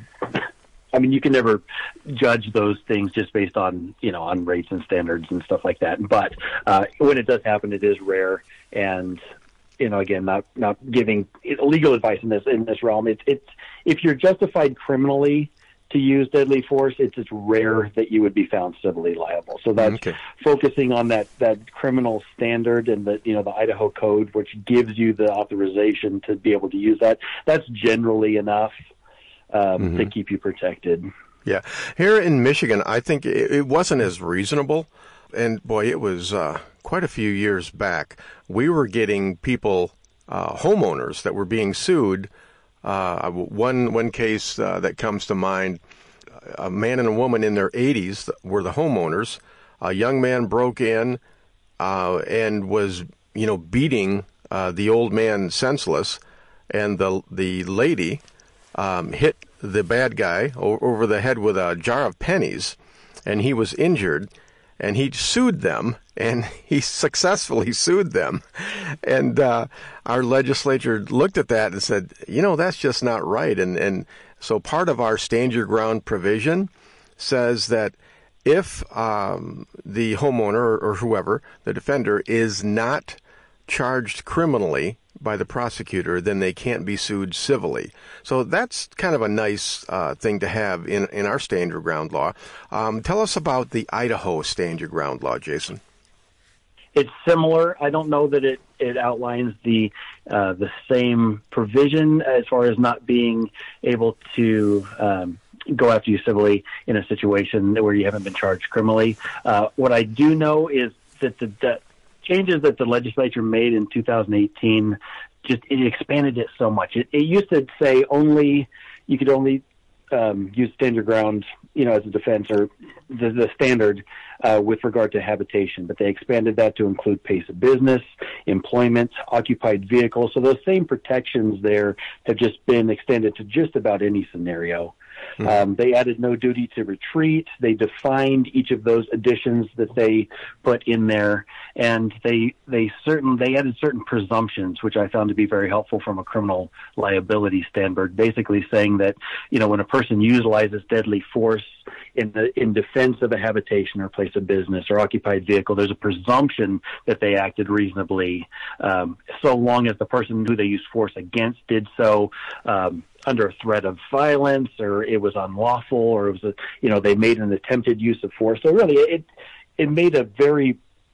I mean, you can never judge those things just based on, you know, on rates and standards and stuff like that. But uh, when it does happen, it is rare, and you know, again, not not giving legal advice in this in this realm. It's it's if you're justified criminally to use deadly force, it's it's rare that you would be found civilly liable. So that's okay. Focusing on that, that criminal standard and the you know the Idaho Code, which gives you the authorization to be able to use that. That's generally enough um, mm-hmm. to keep you protected. Yeah, here in Michigan, I think it, it wasn't as reasonable, and boy, it was uh, quite a few years back. We were getting people, uh, homeowners, that were being sued. Uh, one one case uh, that comes to mind, a man and a woman in their eighties were the homeowners. A young man broke in uh, and was, you know, beating uh, the old man senseless, and the the lady um, hit the bad guy o- over the head with a jar of pennies, and he was injured. And he sued them, and he successfully sued them. And uh, our legislature looked at that and said, you know, that's just not right. And, and so part of our stand your ground provision says that if um, the homeowner or, or whoever, the defender, is not charged criminally by the prosecutor, then they can't be sued civilly. So that's kind of a nice uh, thing to have in, in our stand your ground law. Um, tell us about the Idaho stand your ground law, Jason. It's similar. I don't know that it, it outlines the uh, the same provision as far as not being able to um, go after you civilly in a situation where you haven't been charged criminally. Uh, what I do know is that the, the changes that the legislature made in two thousand eighteen, just it expanded it so much. It, it used to say only you could only um, use stand your ground, you know, as a defense or the, the standard uh, with regard to habitation, but they expanded that to include place of business, employment, occupied vehicles. So those same protections there have just been extended to just about any scenario. Mm-hmm. Um, they added no duty to retreat. They defined each of those additions that they put in there, and they they certain they added certain presumptions, which I found to be very helpful from a criminal liability standard. Basically, saying that you know when a person utilizes deadly force in the in defense of a habitation or place of business or occupied vehicle, there's a presumption that they acted reasonably, um, so long as the person who they used force against did so Um, under a threat of violence, or it was unlawful, or it was, a, you know, they made an attempted use of force. So really, it it made a very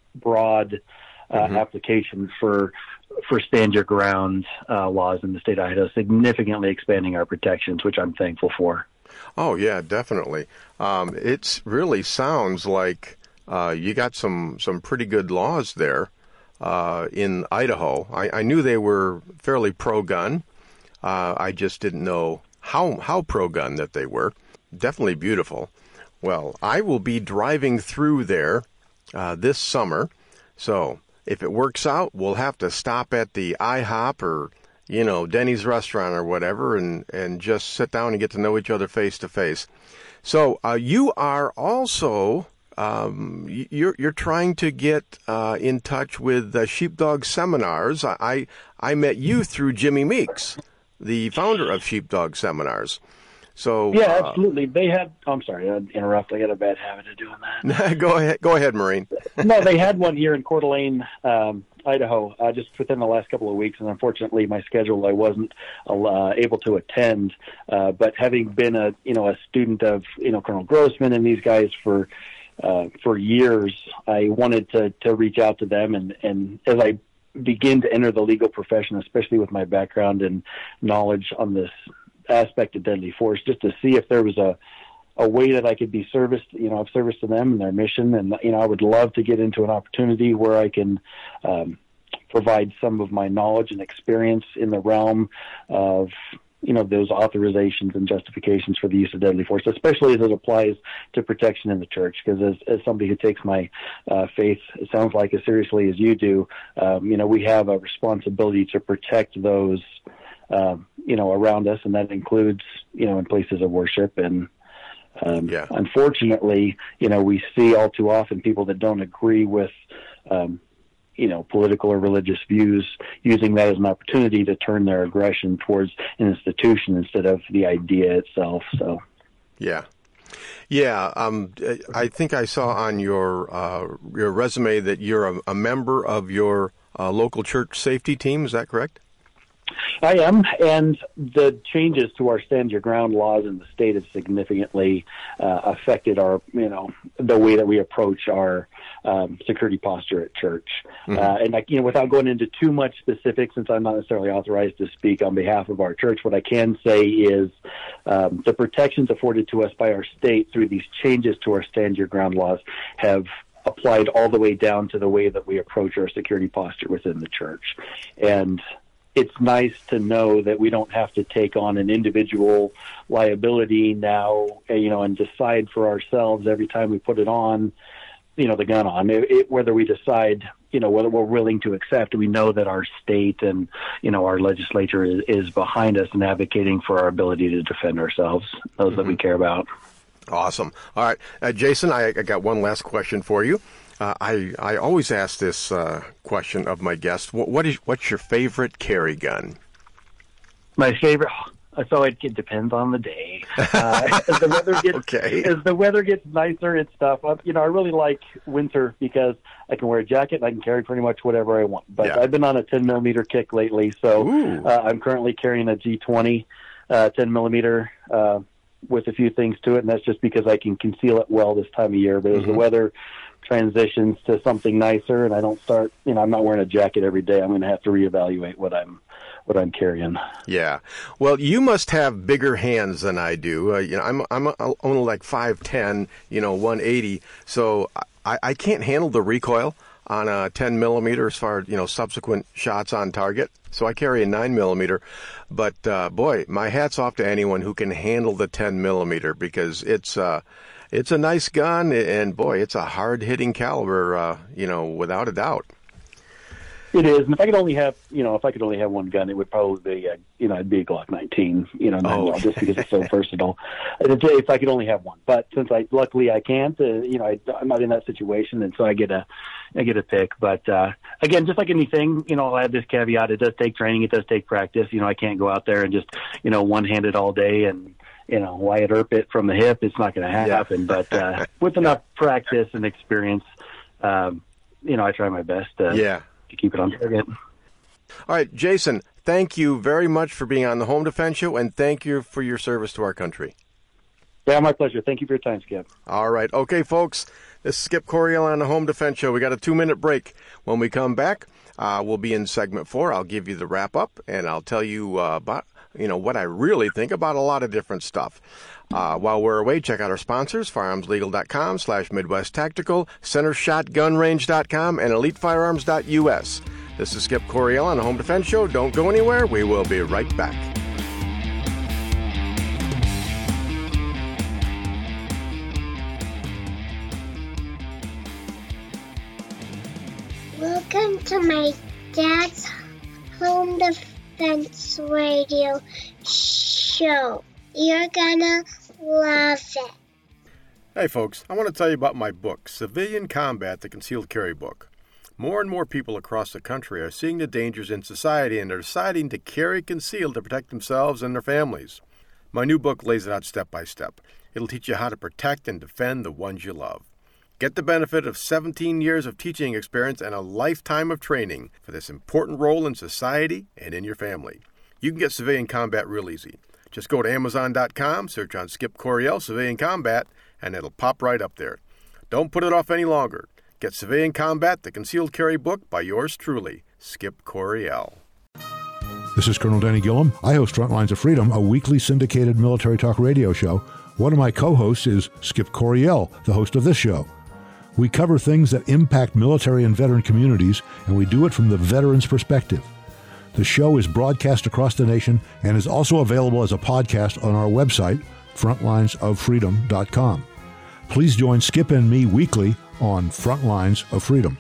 broad uh, mm-hmm. application for for stand your ground uh, laws in the state of Idaho, significantly expanding our protections, which I'm thankful for. Oh yeah, definitely. Um, it really sounds like uh, you got some some pretty good laws there uh, in Idaho. I, I knew they were fairly pro-gun. Uh, I just didn't know how how pro-gun that they were. Definitely beautiful. Well, I will be driving through there uh, this summer, so if it works out, we'll have to stop at the IHOP or, you know, Denny's restaurant or whatever, and, and just sit down and get to know each other face to face. So uh, you are also um, you're you're trying to get uh, in touch with the Sheepdog Seminars. I, I I met you through Jimmy Meeks, the founder of Sheepdog Seminars. So yeah, absolutely. Uh, they had. Oh, I'm sorry, I interrupt. I got a bad habit of doing that. go ahead, go ahead, Maureen. No, they had one here in Coeur d'Alene, um, Idaho, uh, just within the last couple of weeks, and unfortunately, my schedule, I wasn't uh, able to attend. Uh, but having been a you know a student of you know Colonel Grossman and these guys for uh, for years, I wanted to to reach out to them, and and as I begin to enter the legal profession, especially with my background and knowledge on this aspect of deadly force, just to see if there was a a way that I could be serviced, you know, of service to them and their mission. And, you know, I would love to get into an opportunity where I can um, provide some of my knowledge and experience in the realm of you know, those authorizations and justifications for the use of deadly force, especially as it applies to protection in the church. Because as, as somebody who takes my uh, faith, it sounds like, as seriously as you do, um, you know, we have a responsibility to protect those, um, you know, around us, and that includes, you know, in places of worship. And um, yeah. unfortunately, you know, we see all too often people that don't agree with, um, you know, political or religious views, using that as an opportunity to turn their aggression towards an institution instead of the idea itself. So, yeah, yeah. Um, I think I saw on your uh, your resume that you're a, a member of your uh, local church safety team. Is that correct? I am, and the changes to our stand your ground laws in the state have significantly uh, affected our, you know, the way that we approach our um, security posture at church. Mm-hmm. Uh, and, like, you know, without going into too much specifics, since I'm not necessarily authorized to speak on behalf of our church, what I can say is um, the protections afforded to us by our state through these changes to our stand your ground laws have applied all the way down to the way that we approach our security posture within the church. And it's nice to know that we don't have to take on an individual liability now, you know, and decide for ourselves every time we put it on, you know, the gun on, it, it, whether we decide, you know, whether we're willing to accept. We know that our state and, you know, our legislature is, is behind us and advocating for our ability to defend ourselves, those mm-hmm. that we care about. Awesome. All right. Uh, Jason, I, I got one last question for you. Uh, I I always ask this uh, question of my guests. What, what is what's your favorite carry gun? My favorite, so it, it depends on the day. Uh, as the weather gets okay. as the weather gets nicer and stuff, I, you know, I really like winter because I can wear a jacket and I can carry pretty much whatever I want. But yeah. I've been on a ten millimeter kick lately, so uh, I'm currently carrying a G twenty uh, ten millimeter uh, with a few things to it, and that's just because I can conceal it well this time of year. But as mm-hmm. the weather transitions to something nicer and I don't start, you know, I'm not wearing a jacket every day, I'm going to have to reevaluate what I'm what I'm carrying. Yeah. Well, you must have bigger hands than I do. Uh, you know, I'm I'm only like five ten, you know, one eighty, so I, I can't handle the recoil on a ten millimeter as far as, you know, subsequent shots on target. So I carry a nine millimeter. But uh, boy, my hat's off to anyone who can handle the ten millimeter, because it's uh It's a nice gun, and boy, it's a hard-hitting caliber, uh, you know, without a doubt. It is, and if I could only have, you know, if I could only have one gun, it would probably be, uh, you know, it'd be a Glock nineteen, you know, oh. well, just because it's so versatile. If I could only have one, but since I, luckily, I can't, uh, you know, I, I'm not in that situation, and so I get a, I get a pick. But uh, again, just like anything, you know, I'll add this caveat: it does take training, it does take practice. You know, I can't go out there and just, you know, one-handed all day and, you know, Wyatt Earp it from the hip. It's not going to happen. Yeah. But uh, with enough practice and experience, um, you know, I try my best to, yeah. to keep it on target. All right, Jason, thank you very much for being on the Home Defense Show, and thank you for your service to our country. Yeah, my pleasure. Thank you for your time, Skip. All right. Okay, folks, this is Skip Coryell on the Home Defense Show. We got a two-minute break. When we come back, uh, we'll be in segment four. I'll give you the wrap-up, and I'll tell you uh, about you know, what I really think about a lot of different stuff. Uh, while we're away, check out our sponsors, firearmslegal.com slash Midwest Tactical, center shotgun range dot com, and elite firearms dot U S. This is Skip Coryell on the Home Defense Show. Don't go anywhere. We will be right back. Welcome to my dad's Home Defense Radio show. You're gonna love it. Hey folks, I want to tell you about my book, Civilian Combat, the Concealed Carry Book. More and more people across the country are seeing the dangers in society and are deciding to carry concealed to protect themselves and their families. My new book lays it out step by step. It'll teach you how to protect and defend the ones you love. Get the benefit of seventeen years of teaching experience and a lifetime of training for this important role in society and in your family. You can get Civilian Combat real easy. Just go to amazon dot com, search on Skip Coryell Civilian Combat, and it'll pop right up there. Don't put it off any longer. Get Civilian Combat, the Concealed Carry Book by yours truly, Skip Coryell. This is Colonel Danny Gillum. I host Frontlines of Freedom, a weekly syndicated military talk radio show. One of my co-hosts is Skip Coryell, the host of this show. We cover things that impact military and veteran communities, and we do it from the veteran's perspective. The show is broadcast across the nation and is also available as a podcast on our website, frontlines of freedom dot com. Please join Skip and me weekly on Frontlines of Freedom.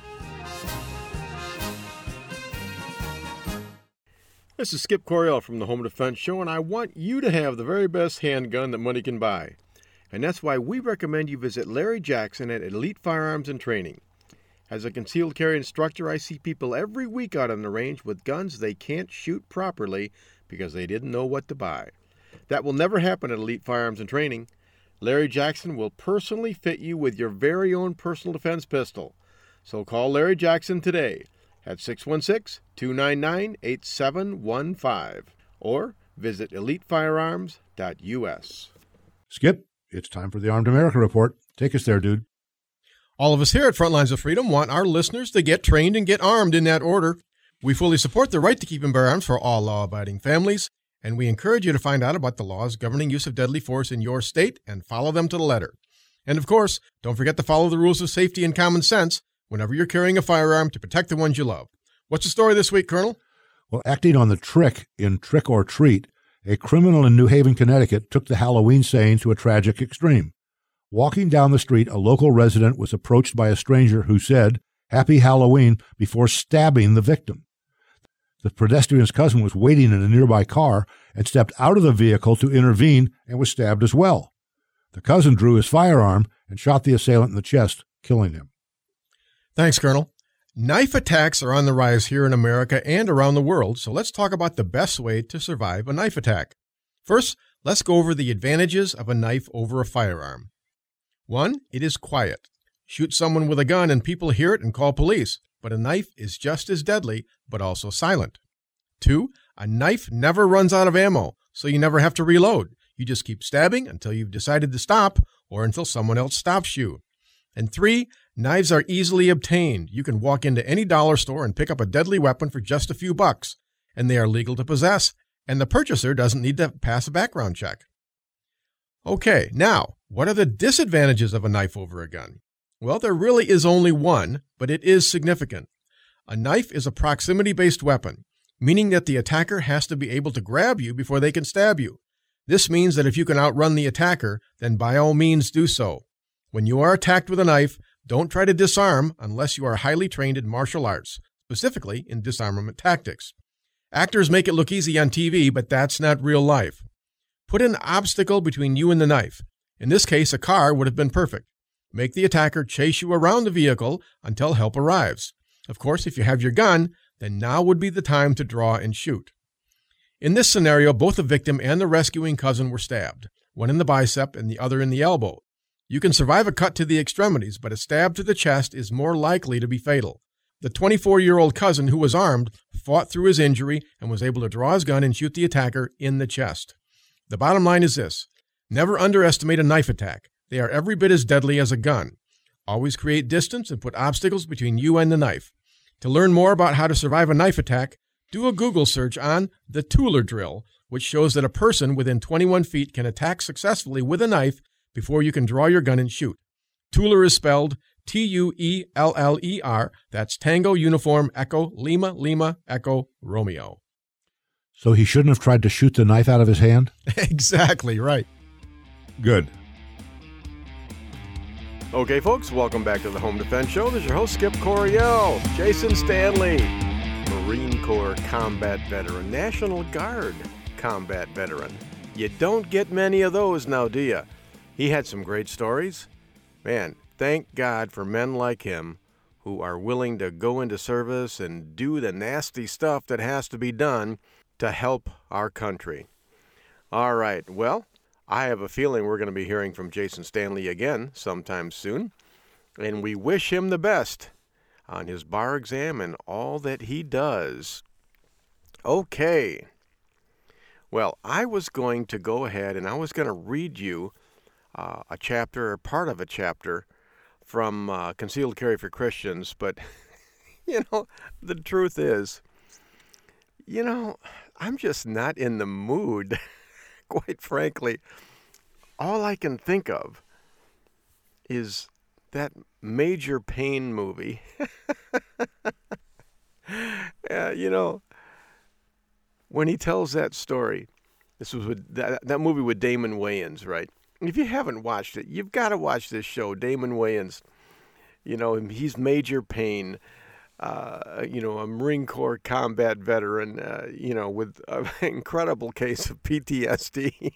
This is Skip Coryell from the Home Defense Show, and I want you to have the very best handgun that money can buy. And that's why we recommend you visit Larry Jackson at Elite Firearms and Training. As a concealed carry instructor, I see people every week out on the range with guns they can't shoot properly because they didn't know what to buy. That will never happen at Elite Firearms and Training. Larry Jackson will personally fit you with your very own personal defense pistol. So call Larry Jackson today at six one six, two nine nine, eight seven one five or visit elite firearms dot U S. Skip, it's time for the Armed America Report. Take us there, dude. All of us here at Frontlines of Freedom want our listeners to get trained and get armed in that order. We fully support the right to keep and bear arms for all law-abiding families, and we encourage you to find out about the laws governing use of deadly force in your state and follow them to the letter. And of course, don't forget to follow the rules of safety and common sense whenever you're carrying a firearm to protect the ones you love. What's the story this week, Colonel? Well, acting on the trick in Trick or Treat, a criminal in New Haven, Connecticut took the Halloween saying to a tragic extreme. Walking down the street, a local resident was approached by a stranger who said, "Happy Halloween," before stabbing the victim. The pedestrian's cousin was waiting in a nearby car and stepped out of the vehicle to intervene and was stabbed as well. The cousin drew his firearm and shot the assailant in the chest, killing him. Thanks, Colonel. Knife attacks are on the rise here in America and around the world, so let's talk about the best way to survive a knife attack. First, let's go over the advantages of a knife over a firearm. One, it is quiet. Shoot someone with a gun and people hear it and call police, but a knife is just as deadly, but also silent. Two, a knife never runs out of ammo, so you never have to reload. You just keep stabbing until you've decided to stop or until someone else stops you. And three, knives are easily obtained. You can walk into any dollar store and pick up a deadly weapon for just a few bucks, and they are legal to possess, and the purchaser doesn't need to pass a background check. Okay, now, what are the disadvantages of a knife over a gun? Well, there really is only one, but it is significant. A knife is a proximity-based weapon, meaning that the attacker has to be able to grab you before they can stab you. This means that if you can outrun the attacker, then by all means do so. When you are attacked with a knife, don't try to disarm unless you are highly trained in martial arts, specifically in disarmament tactics. Actors make it look easy on T V, but that's not real life. Put an obstacle between you and the knife. In this case, a car would have been perfect. Make the attacker chase you around the vehicle until help arrives. Of course, if you have your gun, then now would be the time to draw and shoot. In this scenario, both the victim and the rescuing cousin were stabbed, one in the bicep and the other in the elbow. You can survive a cut to the extremities, but a stab to the chest is more likely to be fatal. The twenty-four-year-old cousin who was armed fought through his injury and was able to draw his gun and shoot the attacker in the chest. The bottom line is this: never underestimate a knife attack. They are every bit as deadly as a gun. Always create distance and put obstacles between you and the knife. To learn more about how to survive a knife attack, do a Google search on the Tueller drill, which shows that a person within twenty-one feet can attack successfully with a knife before you can draw your gun and shoot. Tueller is spelled T U E L L E R. That's Tango Uniform Echo Lima Lima Echo Romeo. So he shouldn't have tried to shoot the knife out of his hand? Exactly right. Good. Okay, folks, welcome back to the Home Defense Show. This is your host, Skip Coryell. Jason Stanley, Marine Corps combat veteran, National Guard combat veteran. You don't get many of those now, do you? He had some great stories. Man, thank God for men like him who are willing to go into service and do the nasty stuff that has to be done to help our country. All right, well, I have a feeling we're going to be hearing from Jason Stanley again sometime soon, and we wish him the best on his bar exam and all that he does. Okay. Well, I was going to go ahead and I was going to read you uh, a chapter or part of a chapter from uh, Concealed Carry for Christians, but, you know, the truth is, you know, I'm just not in the mood, quite frankly. All I can think of is that Major Payne movie. Yeah, you know, when he tells that story, this was with that, that movie with Damon Wayans, right? If you haven't watched it, you've got to watch this show. Damon Wayans, you know, he's Major Payne, uh, you know, a Marine Corps combat veteran, uh, you know, with an incredible case of P T S D.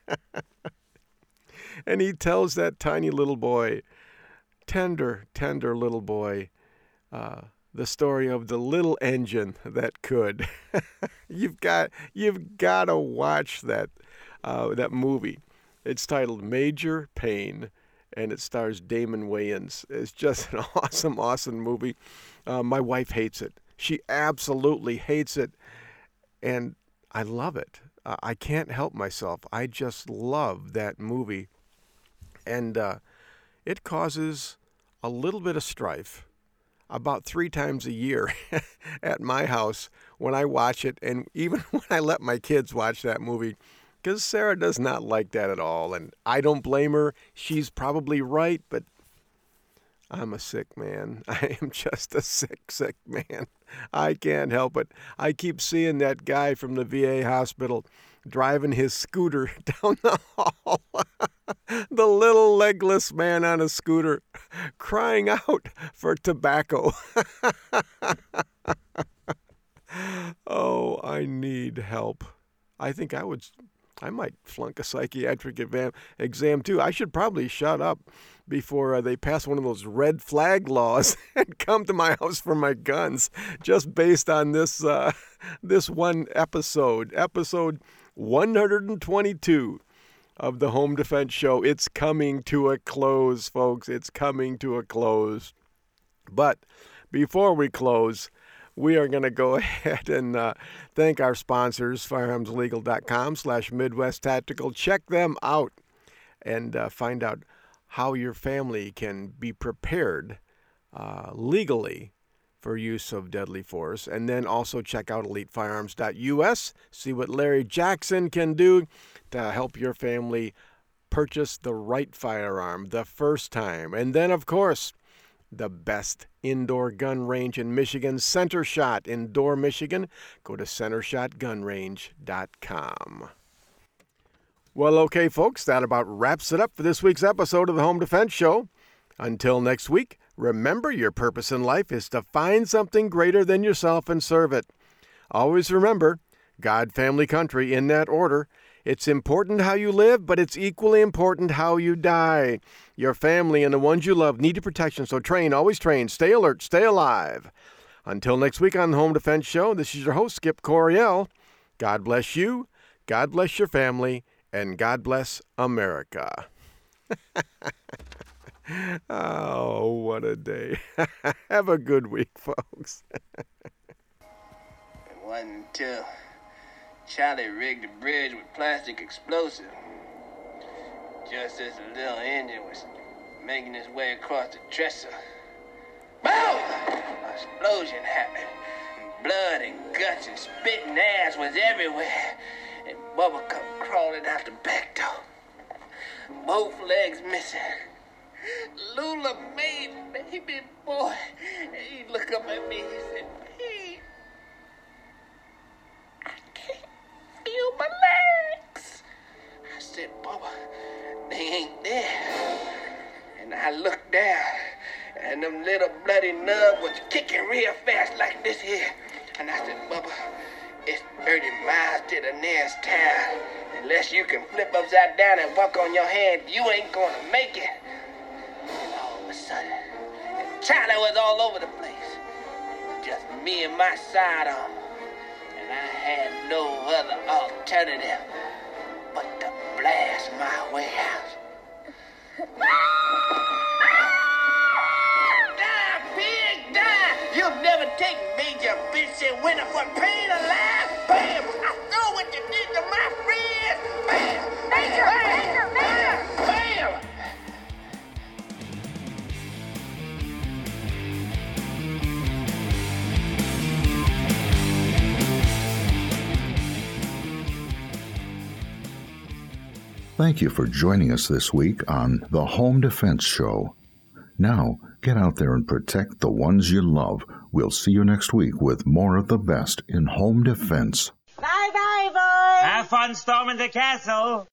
And he tells that tiny little boy, tender, tender little boy, uh, the story of the little engine that could. you've got, you've got to watch that, uh, that movie. It's titled Major Payne, and it stars Damon Wayans. It's just an awesome, awesome movie. Uh, my wife hates it. She absolutely hates it, and I love it. Uh, I can't help myself. I just love that movie, and uh, it causes a little bit of strife about three times a year at my house when I watch it, and even when I let my kids watch that movie. Because Sarah does not like that at all, and I don't blame her. She's probably right, but I'm a sick man. I am just a sick, sick man. I can't help it. I keep seeing that guy from the V A hospital driving his scooter down the hall. The little legless man on a scooter crying out for tobacco. Oh, I need help. I think I would... I might flunk a psychiatric exam, exam too. I should probably shut up before uh, they pass one of those red flag laws and come to my house for my guns, just based on this uh, this one episode, episode one hundred twenty-two of the Home Defense Show. It's coming to a close, folks. It's coming to a close. But before we close, we are going to go ahead and uh, thank our sponsors, firearmslegal.com slash Midwest Tactical. Check them out and uh, find out how your family can be prepared uh, legally for use of deadly force. And then also check out elite firearms dot U S. See what Larry Jackson can do to help your family purchase the right firearm the first time. And then, of course, the best indoor gun range in Michigan, Center Shot in Door, Michigan. Go to center shot gun range dot com. Well, okay, folks, that about wraps it up for this week's episode of the Home Defense Show. Until next week, remember your purpose in life is to find something greater than yourself and serve it. Always remember, God, family, country, in that order. It's important how you live, but it's equally important how you die. Your family and the ones you love need your protection, so train, always train, stay alert, stay alive. Until next week on the Home Defense Show, this is your host, Skip Coryell. God bless you, God bless your family, and God bless America. Oh, what a day. Have a good week, folks. One, two. Charlie rigged the bridge with plastic explosive. Just as the little engine was making its way across the dresser. Boom! An explosion happened. Blood and guts and spitting ass was everywhere. And Bubba come crawling out the back door. Both legs missing. Lula made baby boy. He looked up at me and said, "Hey, I can't feel my legs." I said, "Bubba, they ain't there." And I looked down, and them little bloody nubs was kicking real fast like this here. And I said, "Bubba, it's thirty miles to the nearest town. Unless you can flip upside down and walk on your hands, you ain't gonna make it." And all of a sudden, Charlie was all over the place. Just me and my sidearm. And I had no other alternative but to blast my way out. Die, pig, die! You'll never take Major Vincent Winter for pain alive! Bam! I saw what you did to my friends! Bam! Major! Bam! Major! Major! Bam! Thank you for joining us this week on the Home Defense Show. Now, get out there and protect the ones you love. We'll see you next week with more of the best in home defense. Bye Bye-bye, boys. Have fun storming the castle.